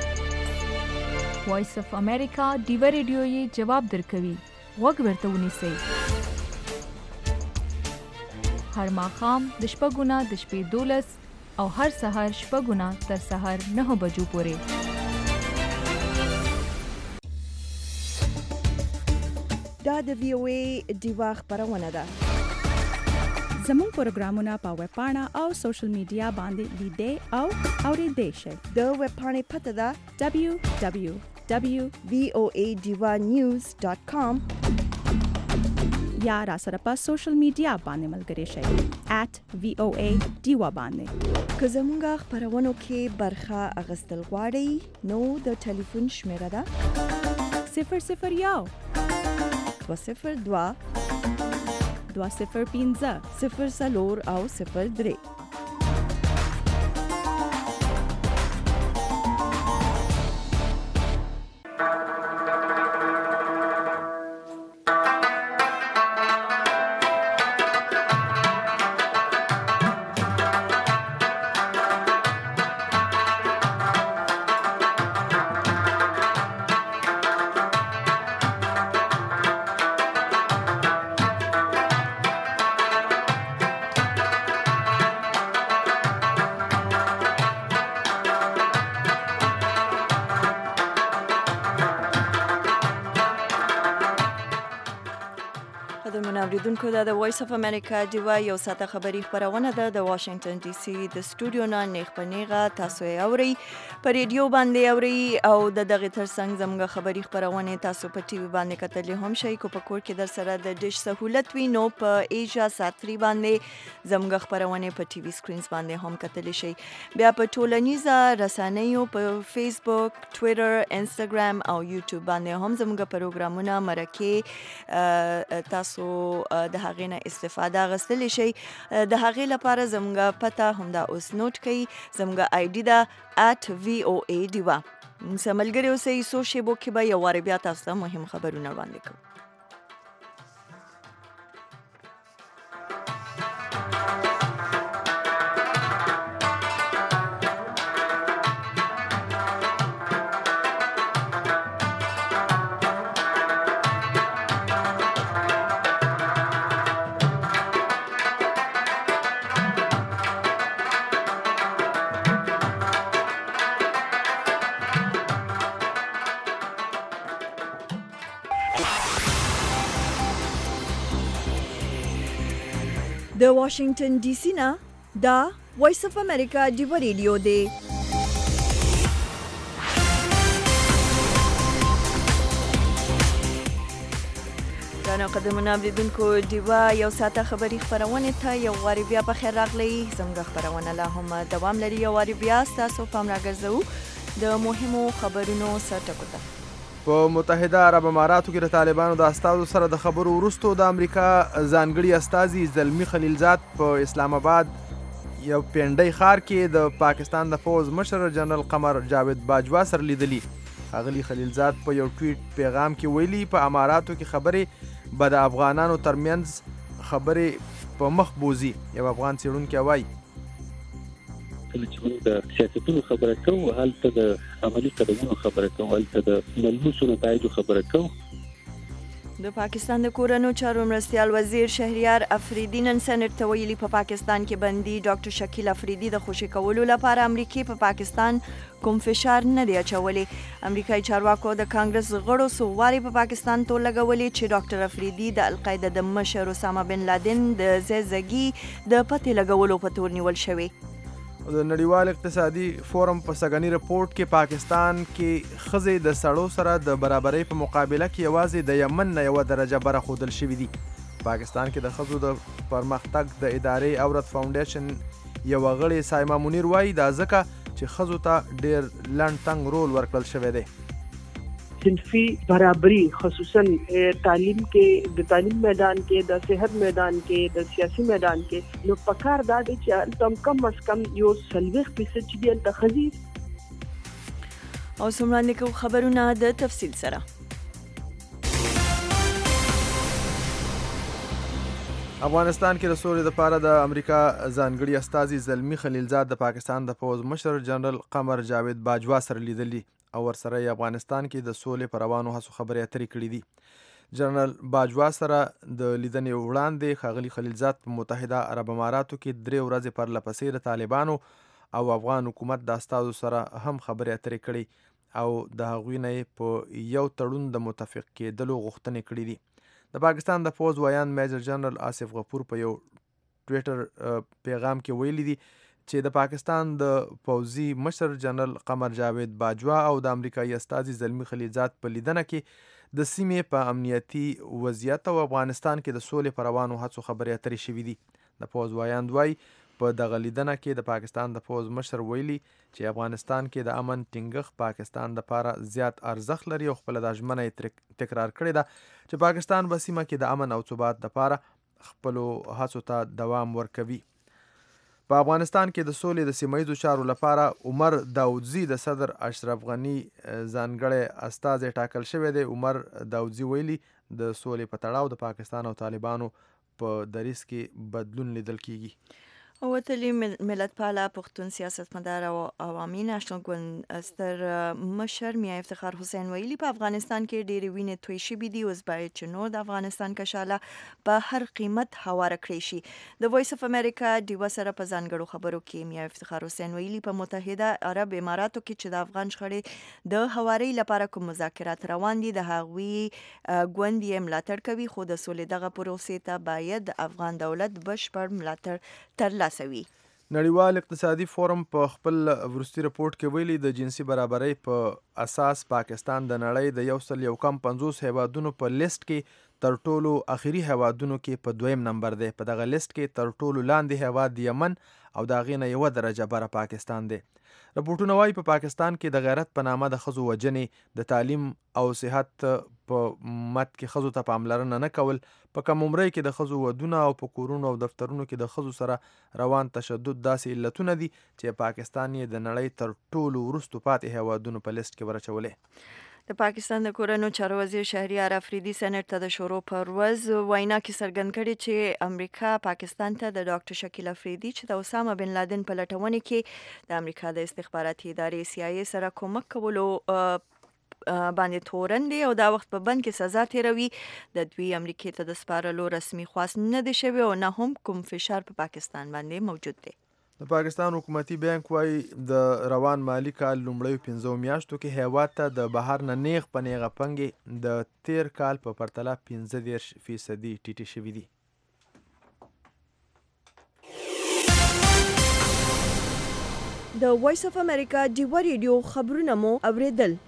وایس اف امریکا دیوا ریډیو یې جواب درکوي. وګ ورته ونیسئ. هر ماښام د شپږونه د شپې دولس او هر سهار شپږونه تر سهار نه بجو پورې. دا د وی او ای دیوا خبرونه ده. زموږ پروګرامونه په ویب پاڼه او سوشل میډیا باندې لیدئ او اوریدئ شئ. د ویب پاڼې پته ده دبلیو دبلیو دبلیو ډاٹ وی او ای ډیوا نیوز ډاٹ کام یا را سره په سوشل میډیا باندې ملګري شئ ایٹ وی او ای ډیوا باندې. که زموږ خبرونو کې برخه اخیستل غواړئ نو د ټلیفون شمیره ده صفر صفر یو دوه صفر دوه دوه صفر پنځه صفر څلور او صفر درې. اوریدونکو دا د وایس اف امریکا دیوا یو ساته خبری خبرونه ده د واشنگټن ډي سي د سټوډیو نه نیغ په نیغه تاسو یې اورئ په ریډیو باندې اورئ او د دغه ترڅنګ زموږ خبری خبرونه تاسو په ټي وي باندې کتلې هم شئ. کو په کور کې در سره د ډیش سہولت وي نو په ایجا ساتری باندې زموږ خبرونه په ټي وي سکرینز باندې هم کتلې شئ. بیا په ټولنیزه رسنیو په فیسبوک، ټوئیټر، انستګرام او یوټیوب باندې هم زموږ پروګرامونه مرکه تاسو د هغې نه استفاده اخیستلی شئ. د هغې لپاره زموږ پته همدا اوس نوٹ کړئ. زموږ آی ډي ده ات وی او ای ډیوا. موږ ملګري اوسئ. څو شیبو کې به یو وارې بیا تاسو ته مهم خبرونه وړاندې کوو. د واشنگټن ډي سي نه دا وایس اف امریکا ډیو ریډیو دی. ګرانو قدرمنو اوریدونکو، ډیوه یو ساعته خبري خپرونې ته یو وارې بیا په خیر راغلی. زموږ خپرونه لا هم دوام لري. یو وارې بیا ستاسو پام راګرځوو د مهمو خبرونو سرټکو ته. په متحده عرب اماراتو کې د طالبانو د استازو سره د خبرو وروسته د امریکا ځانګړي استازي زلمی خلیلزاد په اسلام آباد یو پنډۍ ښار کې د پاکستان د فوز مشر جنرال قمر جاوید باجوا سره لیدلي. ښاغلي خلیلزاد په یو ټویټ پیغام کې ویلي په اماراتو کې خبرې به د افغانانو ترمنځ خبرې په مخ بوزي. یو افغان څېړونکی وایي کله چې موږ د سیاستونو خبره کوو هلته د عملي قدمونو خبره کوو، هلته د ملموسو نتایجو خبره کوو. د پاکستان د کورنیو چارو مرستیال وزیر شهریار افریدي نن سېنټ ته ویلي په پاکستان کې بندي ډاکټر شکیل افریدي د خوشي کولو لپاره امریکای په پاکستان کوم فشار نه دی اچولی. امریکایي چارواکو د کانګرس غړو څو وارې په پاکستان تور لګولي چې ډاکټر افریدي د القاعده د مشر اسامه بن لادن د زیزګي د پتې لګولو په تور نیول شوی. د نړیوال اقتصادي فورم په سګنی رپورت کې پاکستان کې ښځې د سړو سره د برابرۍ په مقابله کې یوازې د یمن نه یوه درجه بره ښودل شوي دي. پاکستان کې د ښځو د پرمختګ د ادارې اورت فاونډیشن یوه غړې سایما منیر وایي دا ځکه چې ښځو ته ډېر لنډ تنګ رول ورکړل شوی دی. صنفی برابری خصوصا تعلیم کې د تعلیم میدان کې د صحت میدان کې د سیاسي میدان کې نو پکار دا دی چې تم کم از کم یو سلويخ فیصد چې دی د خزي او سمران کو خبرونه د تفصیل سره. افغانستان کې د سولې لپاره د امریکا ځانګړي استازي زلمی خلیلزاد د پاکستان د فوز مشر جنرال قمر جاوید باجوا سره لیدلي او ورسره یې افغانستان کې د سولې په روانو هڅو خبرې اترې کړې دي. جنرال باجوا سره د لیدنې وړاندې ښاغلي خلیلزاد په متحده عرب اماراتو کې درې ورځې پرله پسې د طالبانو او افغان حکومت د استازو سره هم خبرې اترې کړې او د هغوی نه یې په یو تړون د متفق کېدلو غوښتنې کړې دي. د پاکستان د فوز ویان میجر جنرال آصف غفور په یو ټویټر پیغام کې ویلي دي چې د پاکستان د پوځي مشر جنرال قمر جاوید باجوا او د امریکایي استازي زلمی خلیلزاد په لیدنه کې د سیمې په امنیتي وضعیت او افغانستان کې د سولې په روانو هڅو خبرې اترې شوي دي. د پوځ وایاند وایي په دغه لیدنه کې د پاکستان د پوځ مشر ویلي چې افغانستان کې د امن ټینګښت پاکستان لپاره زیات ارزښت لري او خپله دا ژمنه یې تکرار کړې ده چې پاکستان به سیمه کې د امن او ثبات لپاره خپلو هڅو ته دوام ورکوي. په افغانستان کې د سولې د سیمهییزو چارو لپاره عمر داودزي د صدر اشرف غني ځانګړی استازی ټاکل شوی دی. عمر داودزي ویلي د سولې په تړاو د پاکستان او طالبانو په دریځ کې بدلون لیدل کیږي. وتلی ملت پاله پښتون سیاستمدار او عوامي نېشنل ګوند ستر مشر میاں افتخار حسین ویلي په افغانستان کې ډېرې وینې توی شوي دي. اوس باید چې نور د افغانستان کشاله په هر قیمت هواره کړی شي. د وایس اف امریکا ډیوه سره په ځانګړو خبرو کې میاں افتخار حسین ویلي په متحده عرب اماراتو کې چې د افغان شخړې د هواري لپاره کوم مذاکرات روان دي د هغوی ګوند یې ملاتړ کوي، خو د سولې دغه پروسې ته باید د افغان دولت بشپړ ملاتړ ترلاسه سوي. نړیوال اقتصادي فورم په خپل وروستي رپورت کې ویلي د جنسي برابرۍ په اساس پاکستان د نړۍ د یو سل یو کم پنځوس هیوادونو په لیست کې تر ټولو اخري هیوادونو کې په دویم نمبر دی. په دغه لیست کې تر ټولو لاندې هیواد یمن او د هغې نه یوه درجه بره پاکستان دی. رپورټونه وایي په پاکستان کې د غیرت په نامه د ښځو وژنې، د تعلیم او صحت په مت کې ښځو ته پاملرنه نه کول، په کم عمرۍ کې د ښځو ودونه او په کورونو او دفترونو کې د ښځو سره روان تشدد داسې علتونه دي چې پاکستان یې د نړۍ تر ټولو وروستو پاتې هیوادونو په لیست کې ورچولی. د پاکستان د کورنیو چارو وزیر شهریار افریدي سېنات ته د شروع پر ورځ وینا کې څرګند کړي چې امریکا پاکستان ته د ډاکټر شکیل افریدي چې د اسامه بن لادن په لټونې کې د امریکا د استخباراتي ادارې سی آی ای سره کومک کولو باندې تورن دی او دا وخت په بند کې سزا تیروي. د دوی امریکای ته د سپارلو رسمي خواست نه دی شوی او نه هم کوم فشار په پاکستان باندې موجود دی. د پاکستان حکومتي بانک وايي د روان مالی کال لومړیو پنځو میاشتو کې هیواد ته د بهر نه نیغ په نیغه پنګې د تیر کال په پرتله پنځه دېرش فیصدي ټیټې شوي دي. د وایس اف امریکا ډیوا ریډیو خبرونه مو اوریدل.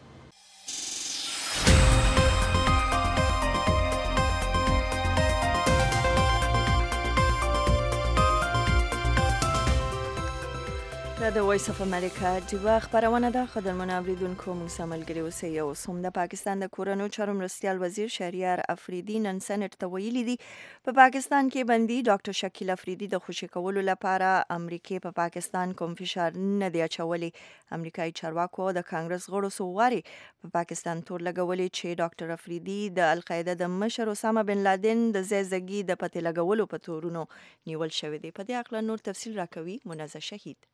دا د وایس اف امریکا ډیوا خبرونه ده. قدرمنو اوریدونکو موږ سره ملګري اوسئ. او سم د پاکستان د کورنیو چارو مرستیال وزیر شهریار افریدي نن سېنات ته ویلي دي په پاکستان کې بندي ډاکټر شکیل افریدي د خوشي کولو لپاره امریکای په پاکستان کوم فشار نه دی اچولی. امریکایي چارواکو د کانګرس غړو سوغاري په پاکستان تور لګولې چې ډاکټر افریدي د القاعده د مشر اسامه بن لادن د زیزګي د پته لګولو په تورونو نیول شوی دی. په دې اړه نور تفصیل راکوي منزه شهید.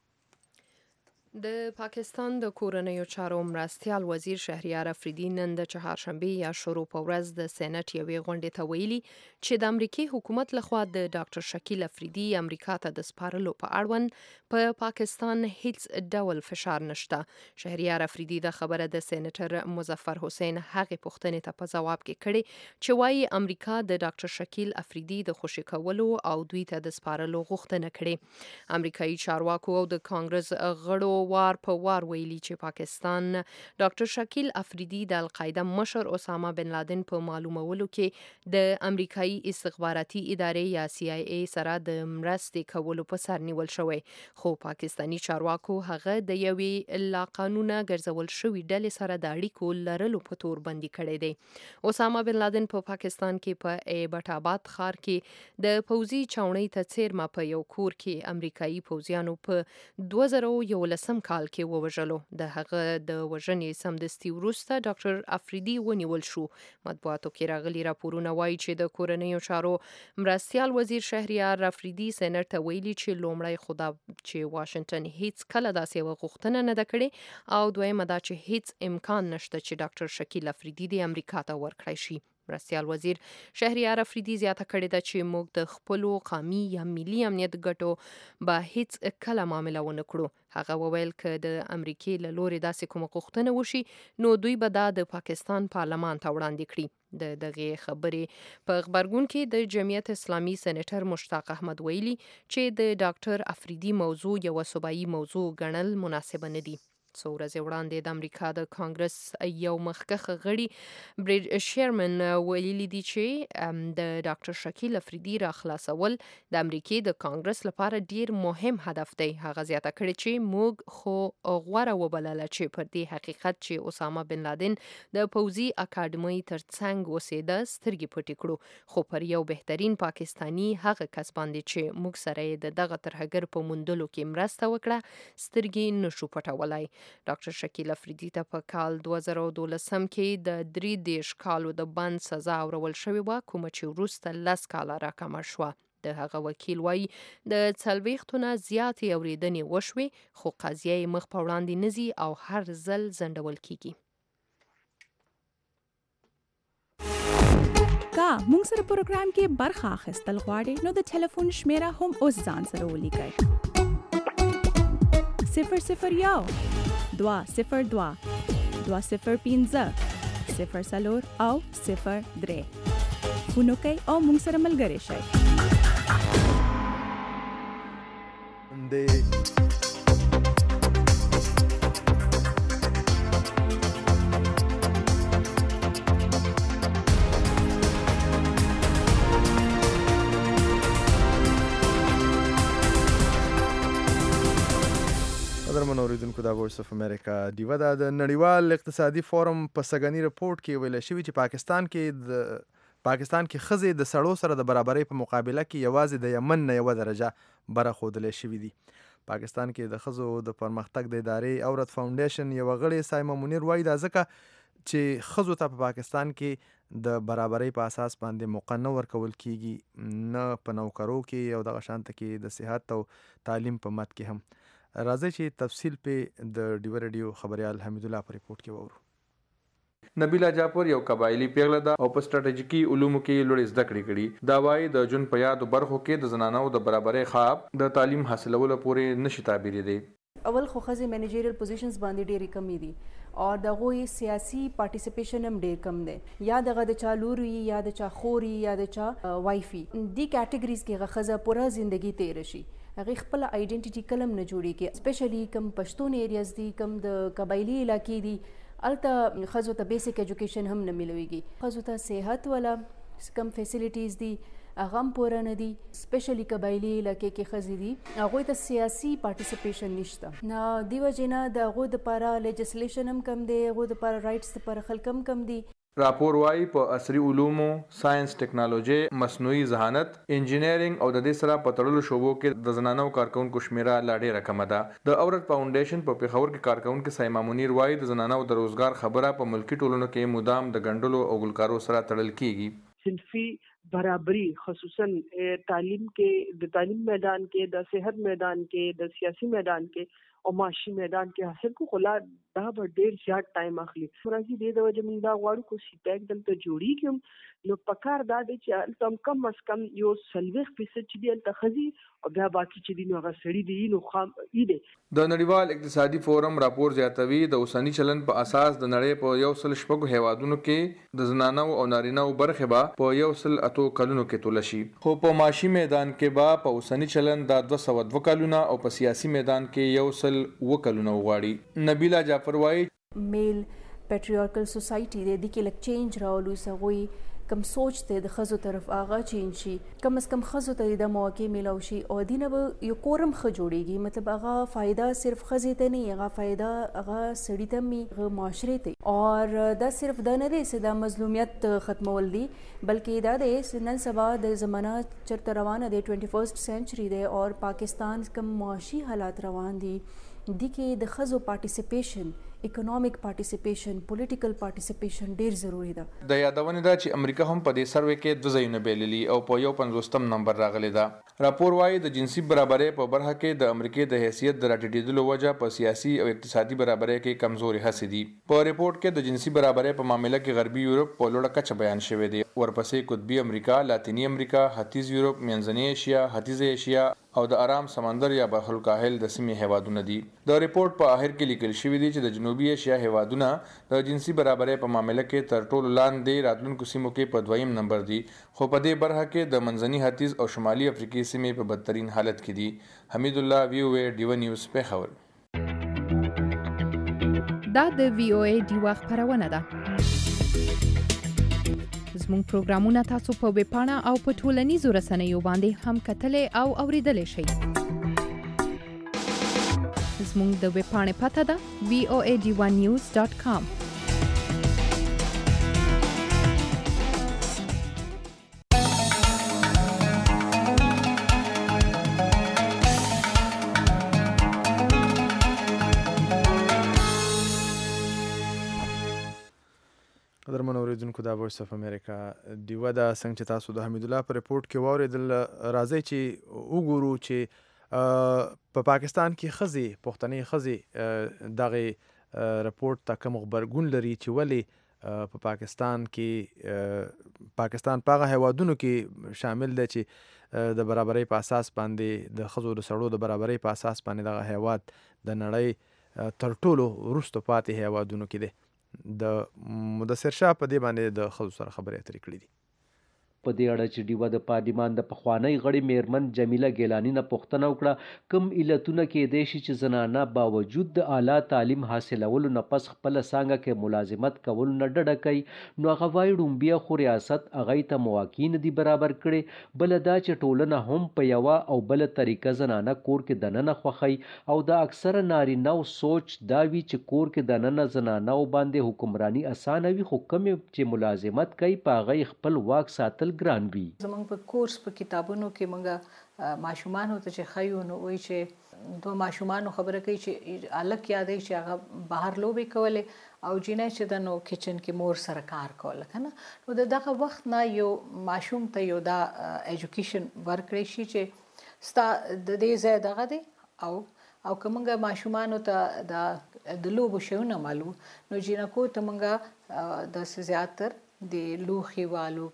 د پاکستان د کورنیو چارو مرستیال وزیر شهریار افریدي نن د چهارشنبه یا شروع په ورځ د سېنات یوې غونډې ته ویلي چې د امریکای حکومت لخوا د ډاکټر شکیل افریدي امریکا ته د سپارلو په اړوند په پا پاکستان هیڅ ډول فشار نشته. شهریار افریدي د خبره د سېناتر مظفر حسین هغې پوښتنې ته په ځواب کې کړي چې وایي امریکا د ډاکټر شکیل افریدي د خوشي کولو او دوی ته د سپارلو غوښتنه کړې. امریکایي چارواکو او د کانګرس غړو وار په وار ویلي چې پاکستان ډاکټر شکیل افریدي د القاعده مشر اسامه بن لادن په معلومولو کې د امریکایي استخباراتي ادارې یا سی آی ای سره د مرستې کولو په سر نیول شوی. خو پاکستانی چارواکو هغه د یوې لا قانونه ګرځول شوی ډلې سره د اړیکو لرلو په تور بندي کړی دی. اسامه بن لادن په پا پاکستان کې په ایبټ آباد ښار کې د پوځي چاونۍ ته څیرمه په یو کور کې امریکایي پوځیانو په دوه زره یولسم کال کې ووژلو. د هغه د وژنې سمدستي وروسته ډاکټر افریدي ونیول شو. مطبوعاتو کې راغلي راپورونه وایي چې د کورنیو چارو مرستیال وزیر شهریار افریدي سېنات ته ویلي چې لومړی خدا چې واشنگټن هیڅ کله داسې یوه غوښتنه نه ده کړې او دویمه دا چې هیڅ امکان نشته چې ډاکټر شکیل افریدي د امریکا ته ورکړی شي. مرستیال وزیر شهریار افریدي زیاته کړې ده چې موږ د خپلو قومي یا ملي امنیت ګټو به هیڅ کله معامله ونه کړو. هغه وویل که د امریکای له لوري داسې کومه غوښتنه وشي نو دوی به دا د پاکستان پارلمان ته وړاندې کړي. د دغه خبرې په خبرګون کې د جمعیت اسلامي سېناتر مشتاق احمد ویلي چې د ډاکټر افریدي موضوع یو صوبایي موضوع ګڼل مناسب نه دي. څو ورځې وړاندې د امریکا د کانګرس یو مخکښ غړي بریډ شیرمن ویلي دي چې د ډاکټر شکیل افریدي را خلاصول د امریکای د کانګرس لپاره ډیر مهم هدف دی. هغه زیاته کړې چې موږ خو غوره وبلله چې پر دې حقیقت چې اسامه بن لادن د پوځي اکاډمۍ ترڅنګ اوسېده سترګې پټې کړو، خو پر یو بهترین پاکستانی هغه کس باندې چې موږ سره یې د دغه ترهګر په موندلو کې مرسته وکړه سترګې نشو پټولای. ډاکټر شکیل افریدي ته په کال دوه زره دولسم کې د درې دېرش کالو د بند سزا اورول شوې وه کومه چې وروسته لس کاله راکمه شوه. د هغه وکیل وایي د څلوېښتو نه زیاتې اورېدنې وشوې خو قضیه یې مخ په وړاندې نه ځي او هر ځل ځنډول کیږي. کا موږ سره پروګرام کې برخه اخیستل غواړئ نو د ټلیفون شمیره هم اوس ځان سره ولیکئ. صفر صفر یو دوا صفر دوا دوا صفر پنځه صفر څلور او صفر درې فون وکئ او موږ سره ملګري شئ. قدرمنو درمنو اوریدونکو د وایس اف امریکا دیوه د نړیوال اقتصادي فورم په سګنی رپورت کې ویل شوی چې پاکستان کې د پاکستان کې ښځې د سړو سره د برابرۍ په مقابله کې یوازې د یمن نه یوه درجه بره ښودلی شوي دي. پاکستان کې د ښځو د پرمختګ د ادارې اورت فاونډیشن یوه غړې سایمه منیر وایي دا ځکه چې ښځو ته په پاکستان کې د برابرۍ په اساس باندې موقع نه ورکول کیږي، نه په نوکرو کې او دغه شانته کې د صحت او تعلیم په مد کې هم. راځئ چې تفصیل په د ډیو ریډیو خبریال حمید الله په ریپورت کې وورو. نبیلا جعفر یو قبایلی پیغله ده او په سټریټیجیکي علومو کې لوړې زده کړې کړي. دا وايي د جون په یادو برخو کې د زنانو د برابرۍ خواب د تعلیم حاصلولو پورې نشي تعبیرېدی. اول خو ښځې مینیجریل پوزیشنز باندې ډېرې کمې دي او دغه سیاسي پارټیسیپیشن هم ډېر کم دی، یا دغه د چا لور وي یا د چا خور وي یا د چا وایف وي. دې کیټګریز کې هغه ښځه پوره زندگی تېره شي، هغې خپله آیډنټیټي کلم نه جوړېږي. سپیشلی کم پښتون ایریاز دي، کم د قبایلي علاقې دي، هلته ښځو ته بیسک ایجوکیشن هم نه میلویږي. ښځو ته صحت والا کم فیسیلیټیز دي هغه هم پوره نه دي. سپیشلی قبایلي علاقې کې ښځې دي هغوی ته سیاسي پارټیسیپیشن نشته. نه دې وجې نه د هغو دپاره لیجسلیشن هم کم دی، هغو دپاره رایټس دپاره خلک هم کم دي. راپور وايي په عصري علومو، ساينس، ټیکنالوژي، مصنوعي ذهانت، انجینرینګ او د دې سره په تړلو شوبو کې د زنانو کارکونکو شمیره لا ډېره کمه ده. د اورت فاونډیشن په پیښور کې کارکونکو سایمه منیر وايي د زنانو د روزګار خبره په ملکی ټولنو کې مدام د ګنډلو او ګلکارو سره تړل کیږي. صنفي برابري خصوصا تعلیم کې، د تعلیم میدان کې، د صحت میدان کې، د سیاسي میدان کې او معاشي میدان کې حاصل کو خلا دا به ډېر زیات ټایم اخلي. راځي دې د وجه موږ دا غواړو کو سی پیک دلته جوړیږي نو پکار دا دی چې تم کم از کم یو سلويخ فیصد چې دی ته خزي او بیا باقي چې دی نو هغه سړي دی نو خام ایده. د نړیوال اقتصادي فورم راپور زیاتوي د اوسنی چلن په اساس د نړۍ په یو سل شپږو هیوادونو کې د زنانو او نارینه‌و برخه به په یو سل اتو کلونو کې تول شي، خو په معاشي میدان کې به په اوسنی چلن د دوه سوه دوه کلونه او په سیاسي میدان کې یو سل و کلونه وغواړي. نبیلا جعفر وايي میل پیټریارکل سوسایټي د دې کې لک چینج راولو سغوي کم سوچ ته د خزو طرف آغا چینج شي، کم از کم خزو ته د مواقع ملو شي او دینه به یو کورم خ جوړیږي. مطلب هغه فائدہ صرف خزې ته نه، هغه فائدہ هغه سړی ته می هغه معاشره ته او دا صرف د نه دی چې د مظلومیت ختمول دي، بلکې دا د نن سبا د زمانہ چرته روانه دی ټوئنټي فرسٹ سنچري دی او پاکستان کم معاشي حالات روان دي دي کې د خزو پارټیسیپیشن، اکونومیک پارټیسیپیشن، پولیټیکل پارټیسیپیشن ډیر ضروری ده. د یادونه ده چې امریکا هم په دې سروې کې دوه ځایونه بیللي او په یو پنځوستم نمبر راغلی ده. راپور وايي د جنسي برابرۍ په برخه کې د امریکا د حیثیت د راټیټېدلو وجه په سیاسي او اقتصادي برابرۍ کې کمزوري هڅې دي. په ریپورت کې د جنسي برابرۍ په معاملې کې غربي یورپ په لوړه کچه بیان شوی دی، ورپسې قطبي امریکا، لاتینی امریکا، ختیځ یورپ، منځنۍ ایشیا، ختیځ ایشیا او د آرام سمندر یا بحر الکاهل د سیمې هیوادونه دي. د ریپورت په اخر کې لیکل شوی دی چې د جنوبي ایشیا هیوادونه د جنسي برابرۍ په معاملې کې تر ټولو لاندې راتلونکو سیمو کې په دویم نمبر دي، خو په دې برخه کې د منځني ختیځ او شمالي افریقې سیمې په بدترین حالت کې دي. حمید الله، وی او ای ډیو نیوز پیښور. دا د وی او ای ډیو خبرونه ده. زموږ پروګرامونه تاسو په ویب پاڼه او په ټولنیزو رسنیو باندې هم کتلای او اوریدلای شئ. زموږ د ویب پاڼې پته ده وی او ای ډی ون نیوز ډاټ کام. قدرمن اوریدونکو د وایس اف امریکا دیوه دا څنګه چې تاسو د حمید الله په ریپورت کې واوریدل، راځي چې وګورو چې په پاکستان کې ښځې، پښتنې ښځې دغه ریپورت ته کوم غبرګون لري چې ولې په پاکستان کې پاکستان په هغه هیوادونو کې شامل دی چې د برابرۍ په اساس باندې د ښځو د سړو د برابرۍ په اساس باندې دغه هیواد د نړۍ تر ټولو وروسته پاتې هیوادونو کې دی. د مدثر شاه په دې باندې د ښځو سره خبرې اترې کړې دي. په دې اړه چې ډیوه د پارلیمان د پخوانی غړي میرمن جمیله ګیلانی نه پوښتنه وکړه کوم علتونه کېدای شي چې زنانه باوجود د اعلی تعلیم حاصلولو نه پس خپله څانګه کې ملازمت کولو نه ډډه کوي نو هغه وایي ډومبیا خو ریاست هغوی ته مواقع نه دي برابر کړي بله دا چې ټولنه هم په یوه او بله طریقه زنانه کور کې دننه خوښوي او د اکثره نارینهو سوچ دا وي چې کور کې دننه زنانو باندې حکمرانی اسانه وي خو کمې چې ملازمت کوي په هغه خپل واک ساتل ګران وي. زموږ په کورس په کتابونو کې موږ ماشومانو ته چې ښیو نو وایي چې دوه ماشومانو خبره کوي چې هلک یادوي چې هغه بهر لوبې کولې او جینۍ چې ده نو کچن کې مور سره کار کوله که نه نو د دغه وخت نه یو ماشوم ته یو دا ایجوکیشن ورکړی شي چې ستا د دې ځای دغه دی او او که موږ ماشومانو ته د د لوبو شیونه معلوم نو جینکو ته موږ داسې زیاتر د لوښي والو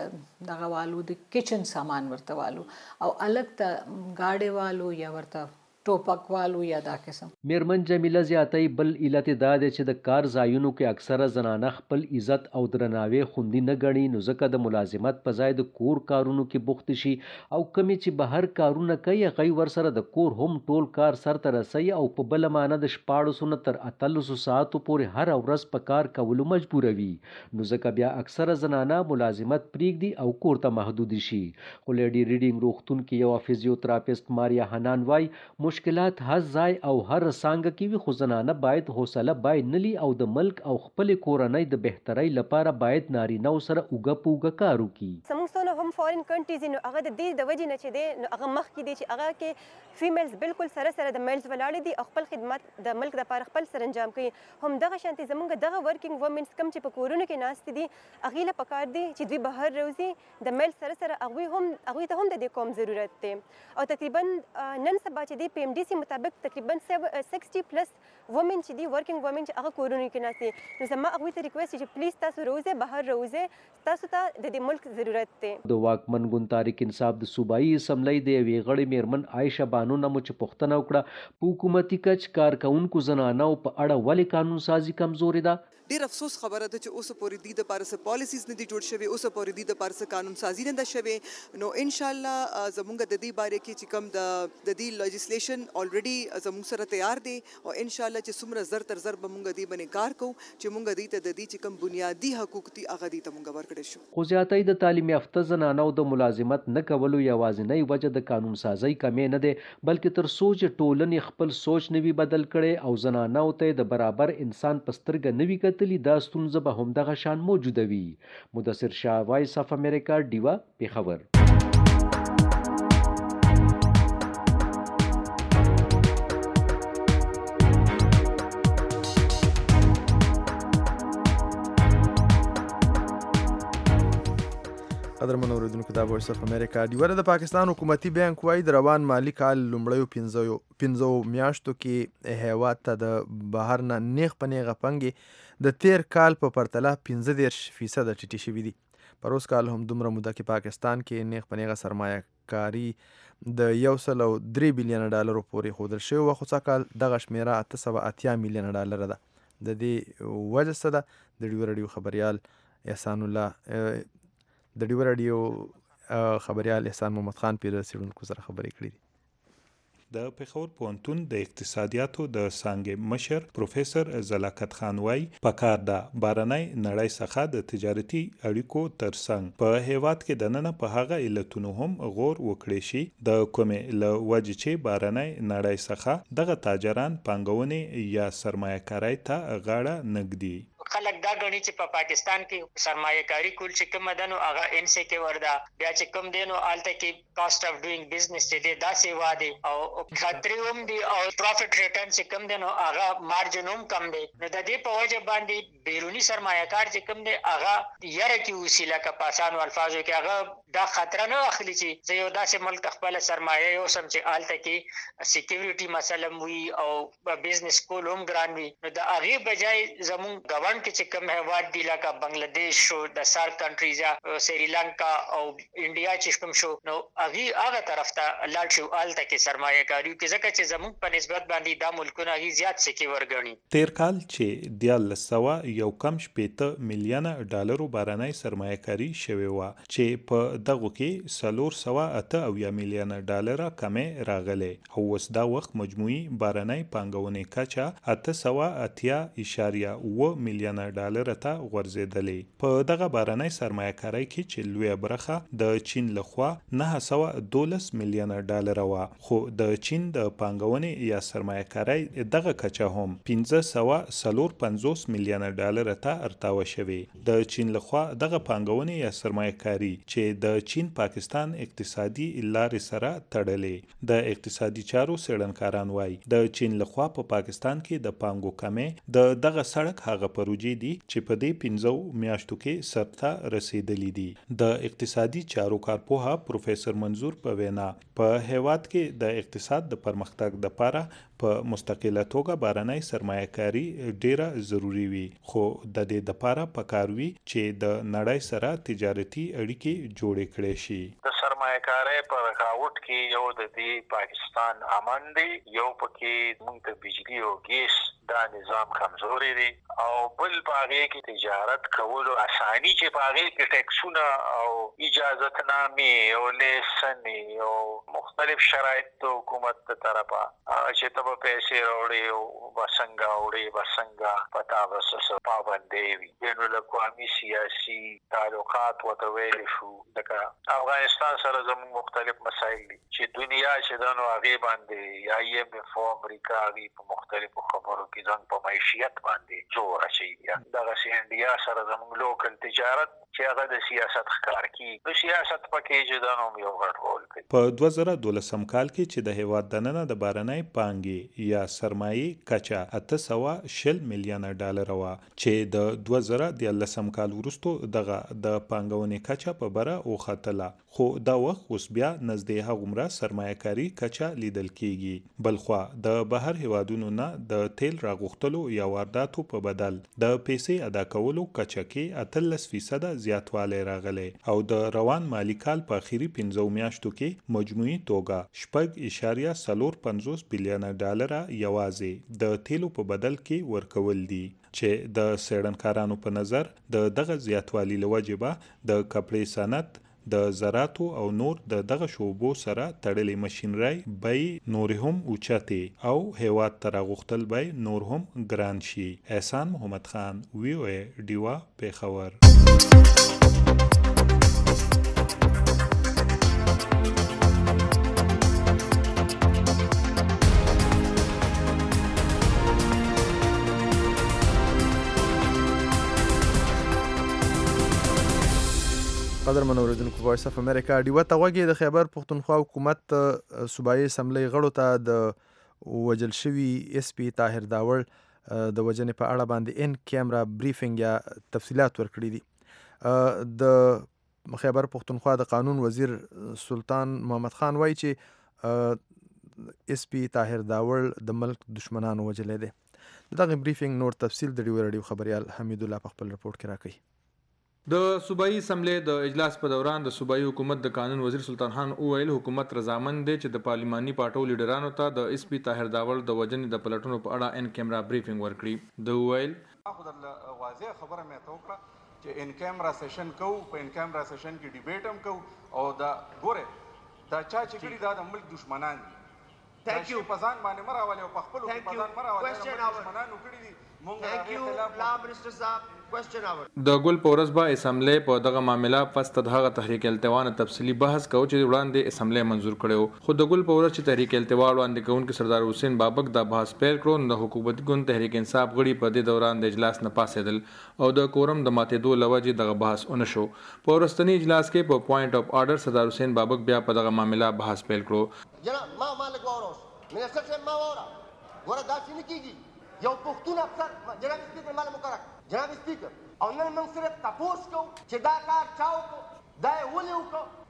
دغه والو د کچن سامان ورته والو او الګ ته گاډي والو یا ورته ټوپک والو یا دا قسم. میرمن جمیله زیاتوي بل علت دا دی چې د کار ځایونو کې اکثره زنانه خپل عزت او درناوی خوندي نه ګڼي نو ځکه د ملازمت په ځای د کور کارونو کې بوخت شي او کمی چې بهر کارونه کوي هغوی ورسره د کور هم ټول کار سرته رسوي او په بله معنا د شپاړسو نه تر اتلسو ساعتو پورې هره ورځ په کار کولو مجبوروي نو ځکه بیا اکثره زنانه ملازمت پریږدي او کور ته محدود شي. خو لیډي ریډینګ روغتون کې یو فزیوتراپیسټ ماریا حنان وایي مشکلات هر ځای او هر څانګه کې وي خو زنانه باید حوصله باید نلي او د ملک او خپل کورنۍ د بهترۍ لپاره باید نارینه سره اوږه په اوږه کار وکړي. زموږ څونه هم فارین کنټریز نو هغه د دې د وجې نه چې دی نو هغه مخکې دی چې هغه کې فیمیلز بالکل سره سره د میلز ولاړې دي او خپل خدمت د ملک دپاره خپل سرانجام کوي. هم دغه شانتې زموږ دغه ورکینګ وومنز کم چې په کورونو کې ناستې دي هغوی له پکار دی چې دوی بهر روزي د میل سره سره هغوی هم هغوی ته هم د دې کوم ضرورت دی او تقریبا نن سبا چې دی پی ایم ډي سی مطابق تقریبا سکسټي پلس وومن چې دي ورکینګ وومن چې هغه کورونو کې ناستې نو زما هغوی ته ریکویسټ چې پلیز تاسو روزئ بهر روزئ تاسو ته د دې ملک ضرورت دی. د واکمن ګوند تحریک انصاف د صوبایي اسمبلی د یوې غړې میرمن عایشه بانو نه مو چې پوښتنه وکړه په حکومتي کچ کارکوونکو زنانو په اړه ولې قانون سازي کمزورې ده. ډیر افسوس خبره ده چې اوس پورې د لپاره څه پالیسیز نه دي جوړ شوي اوس پورې د لپاره څه قانون سازي نه ده شوې نو ان شاء الله زموږ د دې باره کې چې کوم د د دې لیجسلیشن الریډي زموږ سره تیار دی او ان شاء الله چې څومره زر تر زر به موږ دې باندې کار کوو چې موږ دې ته د دې چې کوم بنیادی حقوق دي هغه دې ته موږ ورکړی شو. خو زیاتې د تعلیم یافته زنانو د ملازمت نه کولو یوازینۍ وجه د قانون سازۍ کمې نه ده بلکې تر څو چې ټولنې خپل سوچ نه وي بدل کړي او زنانو ته د برابر انسان په سترګه نه وي کتلي دا ستونزه به همدغه شان موجوده وي. مدثر شاه وایس اف امریکا ډیوا پیښور. قدرمن اوریدونکو دا وایس اف امریکا ډیوه د پاکستان حکومتي بانک وایي د روان مالی کال لومړیو پنځو پنځو میاشتو کې هیواد ته د بهر نه نیغ په نیغه پانګې د تیر کال په پرتله پنځه دېرش فیصده ټیټې شوي دي. پر اوس کال هم دومره موده کې پاکستان کې نیغ په نیغه سرمایه کاري د یو سل او درې بیلیونه ډالرو پورې ښودل شوې وه خو څه کال دغه شمېره اته سوه اتیا میلیونه ډالره ده. د دې وجه څه ده؟ د ډیوه راډیو خبریال احسان الله د ډیوه راډیو خبریال احسان محمد خان پیر څېړونکو سره خبرې کړې دي. د پېښور پوهنتون د اقتصادیاتو د څانګې مشر پروفیسور زلاکت خان وایي پکار ده بهرنۍ نړۍ څخه د تجارتي اړیکو ترڅنګ په هیواد کې دننه په هغه علتونو هم غور وکړي شي د کومې له وجې چې بهرنۍ نړۍ څخه دغه تاجران پانګونې یا سرمایه کارۍ ته غاړه نږدي. خلک دا غني چې په پاکستان کې سرمایه کاری کول چې کوم دنو هغه ان سي کې وردا بیا چې کوم دینو آلته کې کاست اف ډوینګ بزنس دې دا سیوا دي او خطرې هم دي او پروفټ ریټرن چې کوم دینو هغه مارجن هم کم دي نو د دې په وجه باندې بیرونی سرمایه کار چې کوم دي هغه یره کې وسیله کا پاسان او الفاظو کې هغه دا خطر نه اخلي چې زه یو داسې ملک خپل سرمایه یو سم چې آلته کې سکیورټي مسله وي او بزنس کول هم ګران وي نو د هغه بجای زمون ګوند کې چې کوم هیواد دی لکه بنگلاديش شو د سار کنټریز یا سریلانکا او انډیا چې کوم شو نو هغه هغه طرف ته لاړ شو آلته کې سرمایه کاری کې ځکه چې زموږ په نسبت باندې دا ملکونه هی زیات سکی ورګني. تیر کال چې دیارلس سوه یو کم شپېته میلیونه ډالرو بهرنۍ سرمایه کاری شوې وه چې په دغو کې څلور سوه اته اویا میلیونه ډالره کمې راغلې او اوس دا وخت مجموعي بهرنۍ پانګونې کچه اته سوه اتیا اشاریه اوه میلیونه ډالر ته غورځېدلې. په دغه بهرنۍ سرمایه کارۍ کې چې لویه برخه د چین لخوا نه سوه دولس میلیونه ډالر وه خو د چین د پانګونې یا سرمایه کارۍ دغه کچه هم پنځه سوه څلور پنځوس میلیونه ډالر ته ارتاوه شوې. د چین لخوا دغه پانګونې یا سرمایه کاري چې د چین پاکستان اقتصادي لارې سره تړلې. د اقتصادي چارو څېړنکاران وایي د چین لخوا په پاکستان کې د پانګو کمې د دغه سړک هغه پروژې دي چې په دې پنځو میاشتو کې سرته رسیدلې دي. د اقتصادي چارو کارپوه پروفیسور منظور په وینا په هیواد کې د اقتصاد د پرمختګ لپاره په مستقله توګه بهرنۍ سرمایه کاری ډیره ضروری وي خو د دې لپاره پکار وي چې د نړۍ سره تجارتي اړیکې جوړې کړي شي. د سرمایه کاری پر رکاوټ کې یو د دې پاکستان امن دی، یو پکې موږ ته بجلی او ګیس دا نظام کمزوري دی او بل باغې کې تجارت کولو اساني چې باغې کې ټیکسونه او اجازهتنامې او لیسنې او مختلف شرایط د حکومت ته طرفه چې ته به پیسې راوړې او بسنګا وړې بسنګا پتا وسس پابندې وي. بین الاقوامي سیاسي تعلقات ورته ویل شو لکه افغانستان سره زموږ مختلف مسایل دي چې دنیا چې دا نو هغې باندې یا ایم اف او امریکا هغې په مختلفو خبرو کې ځان په معیشت باندې زور اچوي. دغسې انډیا سره زموږ لوکل تجارت چې هغه د سیاست ښکار کیږي. د سیاست پکې چې دا نوم یو غټ رول کوي. په دوه زره دولسم کال کې چې د هیواد دننه د بهرنۍ پانګې یا سرمایې کچه اته سوه شل میلیونه ډالر وه چې د دوه زره دیارلسم کال وروسته دغه د پانګونې کچه په بره وختله خو دا وخت اوس بیا نږدې هغومره سرمایه کاري کچه لیدل کیږي. بلخوا د بهر هیوادونو نه د تیل راغوښتلو یا وارداتو په بدل د پیسې ادا کولو کچه کې اتلس فیصده زیاتوالی راغلی او د روان مالی کال په اخري پنځو میاشتو کې مجموعي توګه شپږ اشاریه څلور پنځوس بیلیونه ډالره یوازې د تیلو په بدل کې ورکول دي چې د څېړنکارانو په نظر د دغه زیاتوالي له وجې به د کپړې صنعت د زراعتو او نور د دغه شعبو سره تړلې ماشینري بیې نورې هم اوچتې او هیواد ته راغوښتل بیې نور هم ګران شي. احسان محمد خان، وی او ای، ډیوا، پېښور. قدرمن اوریدونکو، وایس اف امریکا ډیوه ته غوږی. د خیبر پښتونخوا حکومت صوبایي اسمبلی غړو ته د وجل شوي اس پی طاهر داوړ د وژنې په اړه باندې ان کیمرا بریفینګ یا تفصیلات ورکړي دي. د خیبر پښتونخوا د قانون وزیر سلطان محمد خان وایي چې اس پی طاهر داوړ د ملک دشمنانو وجلی دی. دغه بریفینګ نور تفصیل د ډیوه رادیو خبریال حمید الله په خپل رپورټ کې راکوي. د صوبایي اسمبلی د اجلاس په دوران د صوبایي حکومت د قانون وزیر سلطان خان وویل حکومت رضامند دی چې د پارلیماني پارټو لیډرانو ته د اس پی طاهر داوړ د وژنې د پلټنو په اړه ان کیمرا بریفینګ ورکړي. د وویل خو د واضح خبره مې ته وکړه چې ان کیمرا سیشن کوو، په ان کیمرا سیشن کې ډیبیټ هم کوو او دا ګوره دا چا چې کړي دا د ملک دشمنان دي. ثانک یو. پزان باندې مراولې او په خپل پزان مراولې دشمنانو کړي دي. Thank you, La Minister Saab. Question hour. د ګل پورس با اسمبلی په دغه معاملې پس دغه تحریک التوا تفصیلی بحث کو چې وړاندې اسمبلی منظور کړو خو د ګل پورس چې تحریک التوا وړاندې کوونکي سردار حسین بابک د بحث پیل کړو د حکومت ګوند تحریک انصاف غړي په دې دوران د اجلاس نه پاسېدل او د کورم د ماتېدو لوجې دغه بحث ونه شو. په ورستنی اجلاس کې په پوینټ اف آرډر سردار حسین بابک بیا په دغه معاملې بحث پیل کړو. جناب ما مالک واوروس منسټر صاحب ما واره ګوره دا څه نه کیږي. یو پښتون افسر جناب سپیکر مال مقرر جناب سپیکر او نن موږ صرف تاسو کو چې دا کار چاو کو دا ولې وکړو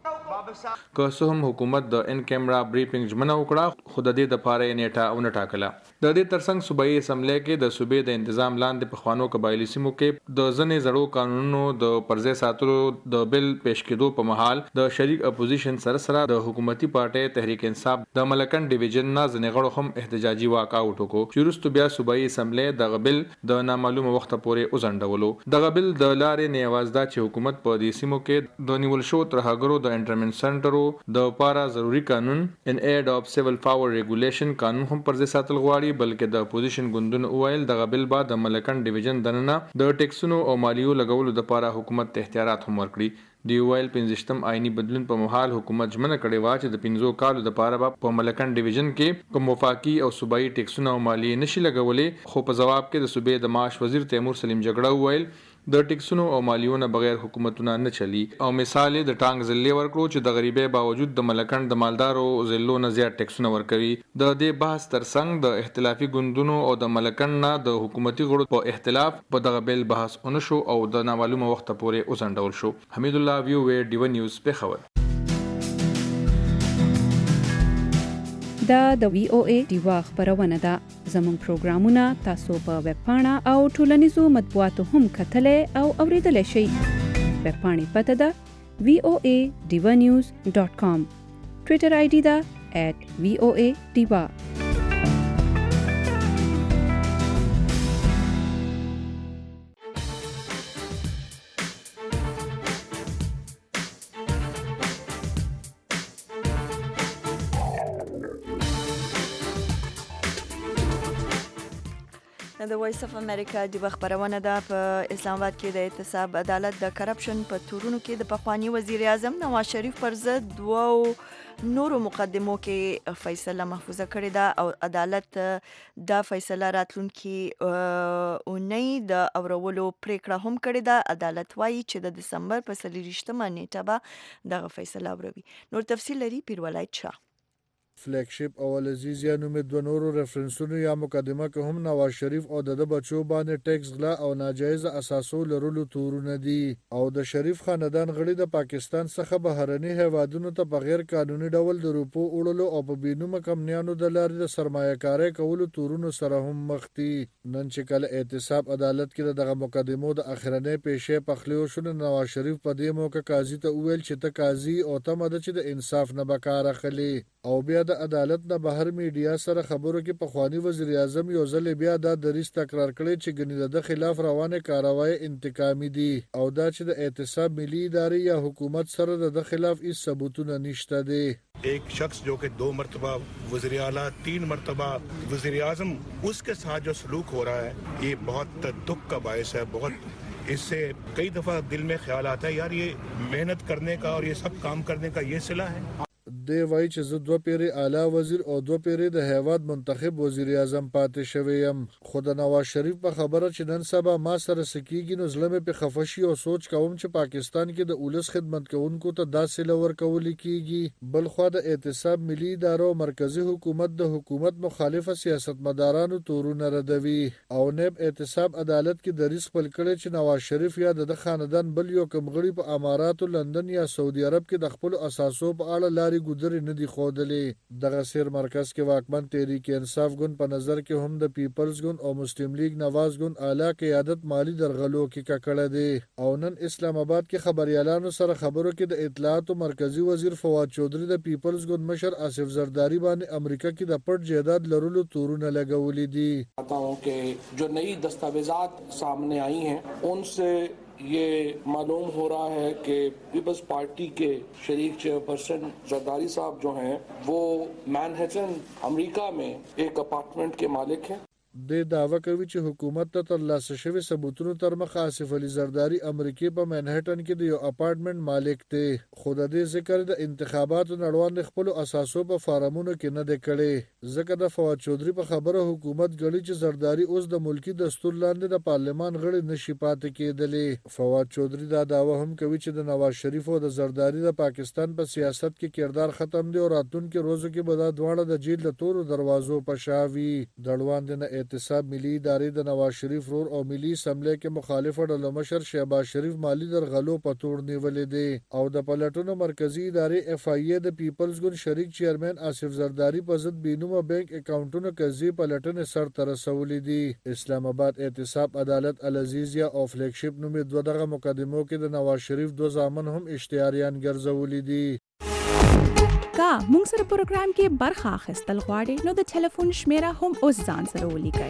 که څه هم حکومت د ان کیمرا بریفینګ ژمنه وکړه خو د دې لپاره یې نیټه ونه ټاکله. د دې ترڅنګ صوبایي اسمبلی کې د صوبې د تنظیم لاندې په خوانو قبایلی سیمو کې د ځنې زړو قانونونو د پرځې ساتلو د بل پیش کېدو په مهال د شریک اپوزیشن سره سره د حکومتي پارټۍ تحریک انصاف د ملکن ډیویژن نه ځنې غړو هم احتجاجي واک اوټ وکړو چې وروسته بیا صوبایي اسمبلی دغه بل د نامعلومه وخت پورې وځنډولو. دغه بل د لارې نه یوازې دا چې حکومت په دې سیمو کې د نیول شو ترهګرو د انټرمنټ سنټرو د پارا ضروری قانون ان ایډ اف سیول پاور ریګولیشن قانون هم پر ځای ساتل غواړي، بلکې د اپوزیشن ګوندونو وویل دغه بل بعد د ملکن ډیویژن دننه د ټیکسونو او مالیو لګولو د پاره حکومت اختیارات هم ورکړي. دی ویل پنځشتم آئینی بدلون په محال حکومت ژمنه کړې و چې د پنځو کالو د پاره په ملکن ډیویژن کې کوم وفاقي او صوبایي ټیکسونه او مالیه نشي لګولې، خو په جواب کې د صوبې د معاش وزیر تیمور سلیم جګړه وویل د ټیکسونو او مالیونو بغیر حکومتونه نه چلی. او مثال د ټانګ ضلع ورکړو چې د غریبۍ باوجود د ملکن د مالدارو ضلعو نه زیات ټیکسونه ورکوي. د دې بحث ترڅنګ د اختلافي ګوندونو او د ملکن نه د حکومتي غړو په اختلاف په دغه بل بحث ونشو او د نامعلومه وخت پورې وځنډول شو. حمید الله ویو وی ډیو نیوز په خبر. دا د وی او ای دیوا خبرونه ده. زموږ پروګرامونه تاسو په ویب پاڼه او ټولنیزو مطبوعاتو هم کتلای او اوریدلای شئ. ویب پاڼې پته ده وی او ای دیوا نیوز ډاٹ کام. ټویټر آی ډي ده ایٹ وی او ای دیوا. د وایس اف امریکا د خبرونه ده. په اسلام آباد کې د احتساب عدالت د کرپشن په تورونو کې د پخوانی وزیر اعظم نواز شریف پر ضد دوه نورو مقدمو کې فیصله محفوظه کړې ده او عدالت دا فیصله راتلونکي اونۍ د اورولو پریکړه هم کړې ده. عدالت وایي چې د دسمبر په څلورویشتمه نیټه به دغه فیصله اوروي. نور تفصیل لري پیرولایت شاه. فلیگشپ او العزیز یا نوم د نورو ریفرنسونو یا مقدمه کې هم نواز شریف او د بچو باندې ټیکس غلا او ناجایز اساسو لرلو تورونه دي او د شریف خاندان غړي د پاکستان څخه بهرني هیوادونو ته په غیر قانوني ډول د روپو وړلو او په بینومه کمپنیانو د لارې د سرمایه کاري کولو تورونو سره هم مخ دي. نن چې کله احتساب عدالت کې دغه مقدمو د اخرنۍ پیښې پخلیو شو، نواز شریف په دې موقع قاضي ته وویل چې ته قاضي او ته مده چې د انصاف نه بکار اخلي او بیا د عدالت نه بهر میډیا سره خبرو کې پخوانی وزیر اعظم یو ځل بیا دا دریس تکرار کړی چې ګنې د خلاف روانه کاروای انتقامي دي او دا چې د احتساب ملي ادارې یا حکومت سره د خلاف هیڅ ثبوتونه نشته دي. एक शख्स जो कि दो मरतबा वज़ीर आला तीन मरतबा वज़ीर आज़म उसके साथ जो सलूक हो रहा है ये बहुत दुख का बायस है. बहुत इससे कई दफ़ा दिल में ख्याल आता है यार ये मेहनत करने का और ये सब काम करने का ये सिला है. دی وایي چې زه دوه پیری اعلی وزیر او دوه پیری د هیواد منتخب وزیر اعظم پاتې شوی یم، خو د نواز شریف په خبره چې نن سبا ما سره سکیږي نو زلمه په خفشي او سوچ کوم چې پاکستان کې د اولس خدمت کوونکو ته داسې لور کول کیږي. بل خو د احتساب ملي ادارو مرکزی حکومت د حکومت مخالفه سیاستمدارانو تورونه ردوي او نیب احتساب عدالت کې دریس خپل کړي چې نواز شریف یا د خاندان بل یو کمغړي په اماراتو لندن یا سعودي عرب کې د خپل اساسو په اړه لاري ګذر نه دي خودلې. دغه سیر مرکز کې واکمن تحریک انصاف ګوند په نظر کې هم د پیپلز ګوند او مسلم لیگ نواز ګوند اعلی قیادت مالی درغلو کې ککړه دي او نن اسلام آباد کې خبريالانو سره خبرو کې د اطلاعات مرکزی وزیر فواد چودھری د پیپلز ګوند مشر آصف زرداری باندې امریکا کې د پټ جائیداد لرلو تورونه لګولې دي. बताऊं कि जो नई दस्तावेजात सामने आई हैं उनसे ये मालूम हो रहा है कि पीपल्स पार्टी के शरीक चेयरपर्सन जरदारी साहब जो हैं वो मैनहट्टन अमेरिका में एक अपार्टमेंट के मालिक हैं. د دعوه کوي چې حکومت ته ترلاسه شوی ثبوتونو تر مخ آصف علي زرداری امریکای په منهټن کې د یو اپارټمنټ مالک دی، خو د دې ذکر د انتخاباتو نړوان خپل اساسو په فارمونو کې نه دی کړی. ځکه د فواد چودھری په خبره حکومت غړي چې زرداری اوس د ملکی دستور لاندې د پارلمان غړي نشي پاتې کېدلی. فواد چودھری دا دعوه هم کوي چې د نواز شریف او د زرداری د پاکستان په سیاست کې کردار ختم دی او راتلونکي روزو کې به دا دواړه د جیل د تورو دروازو په شاوي. دړوان د احتساب ملي ادارې د نواز شریف رور او ملي اسمبلی کې مخالف ډلو مشر شهباز شریف مالی درغلو په تور نیولې دي او د پلټونو مرکزی ادارې اف ای ای د پیپلز ګوند شریک چیرمن آصف زرداری په ضد بینومه بانک اکاونټونو قضیې پلټنې سر ته رسولې دي اسلام آباد احتساب عدالت العزیزیا او فلیگشپ نومې دوه دغه مقدمو کې د نواز شریف دوه ځامن هم اشتهاریان ګرځولي دي. کا مونږ سره پروګرام کې برخه اخیستل غواړئ نو د ټلیفون شمیره هم اوس ځان سره ولیکئ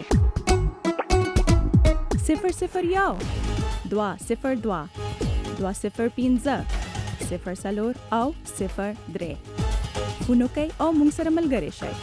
صفر صفر یو دوه صفر دوه دوه صفر پنځه صفر څلور او صفر درې فون وکئ او مونږ سره ملګري شئ.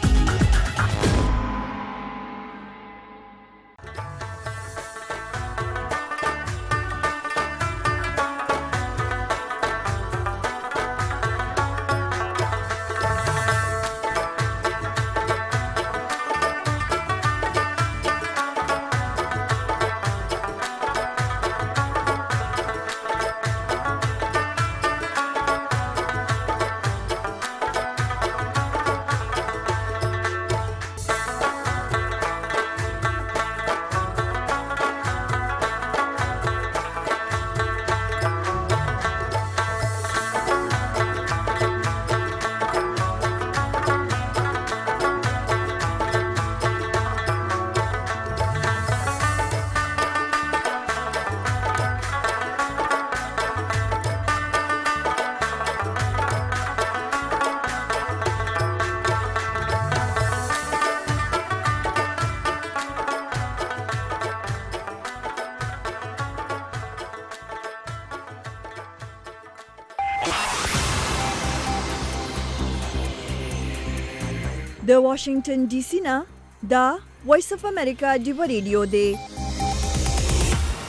د واشنگټن ډي سي نه دا وایس اف امریکا ډیو ریډیو دی.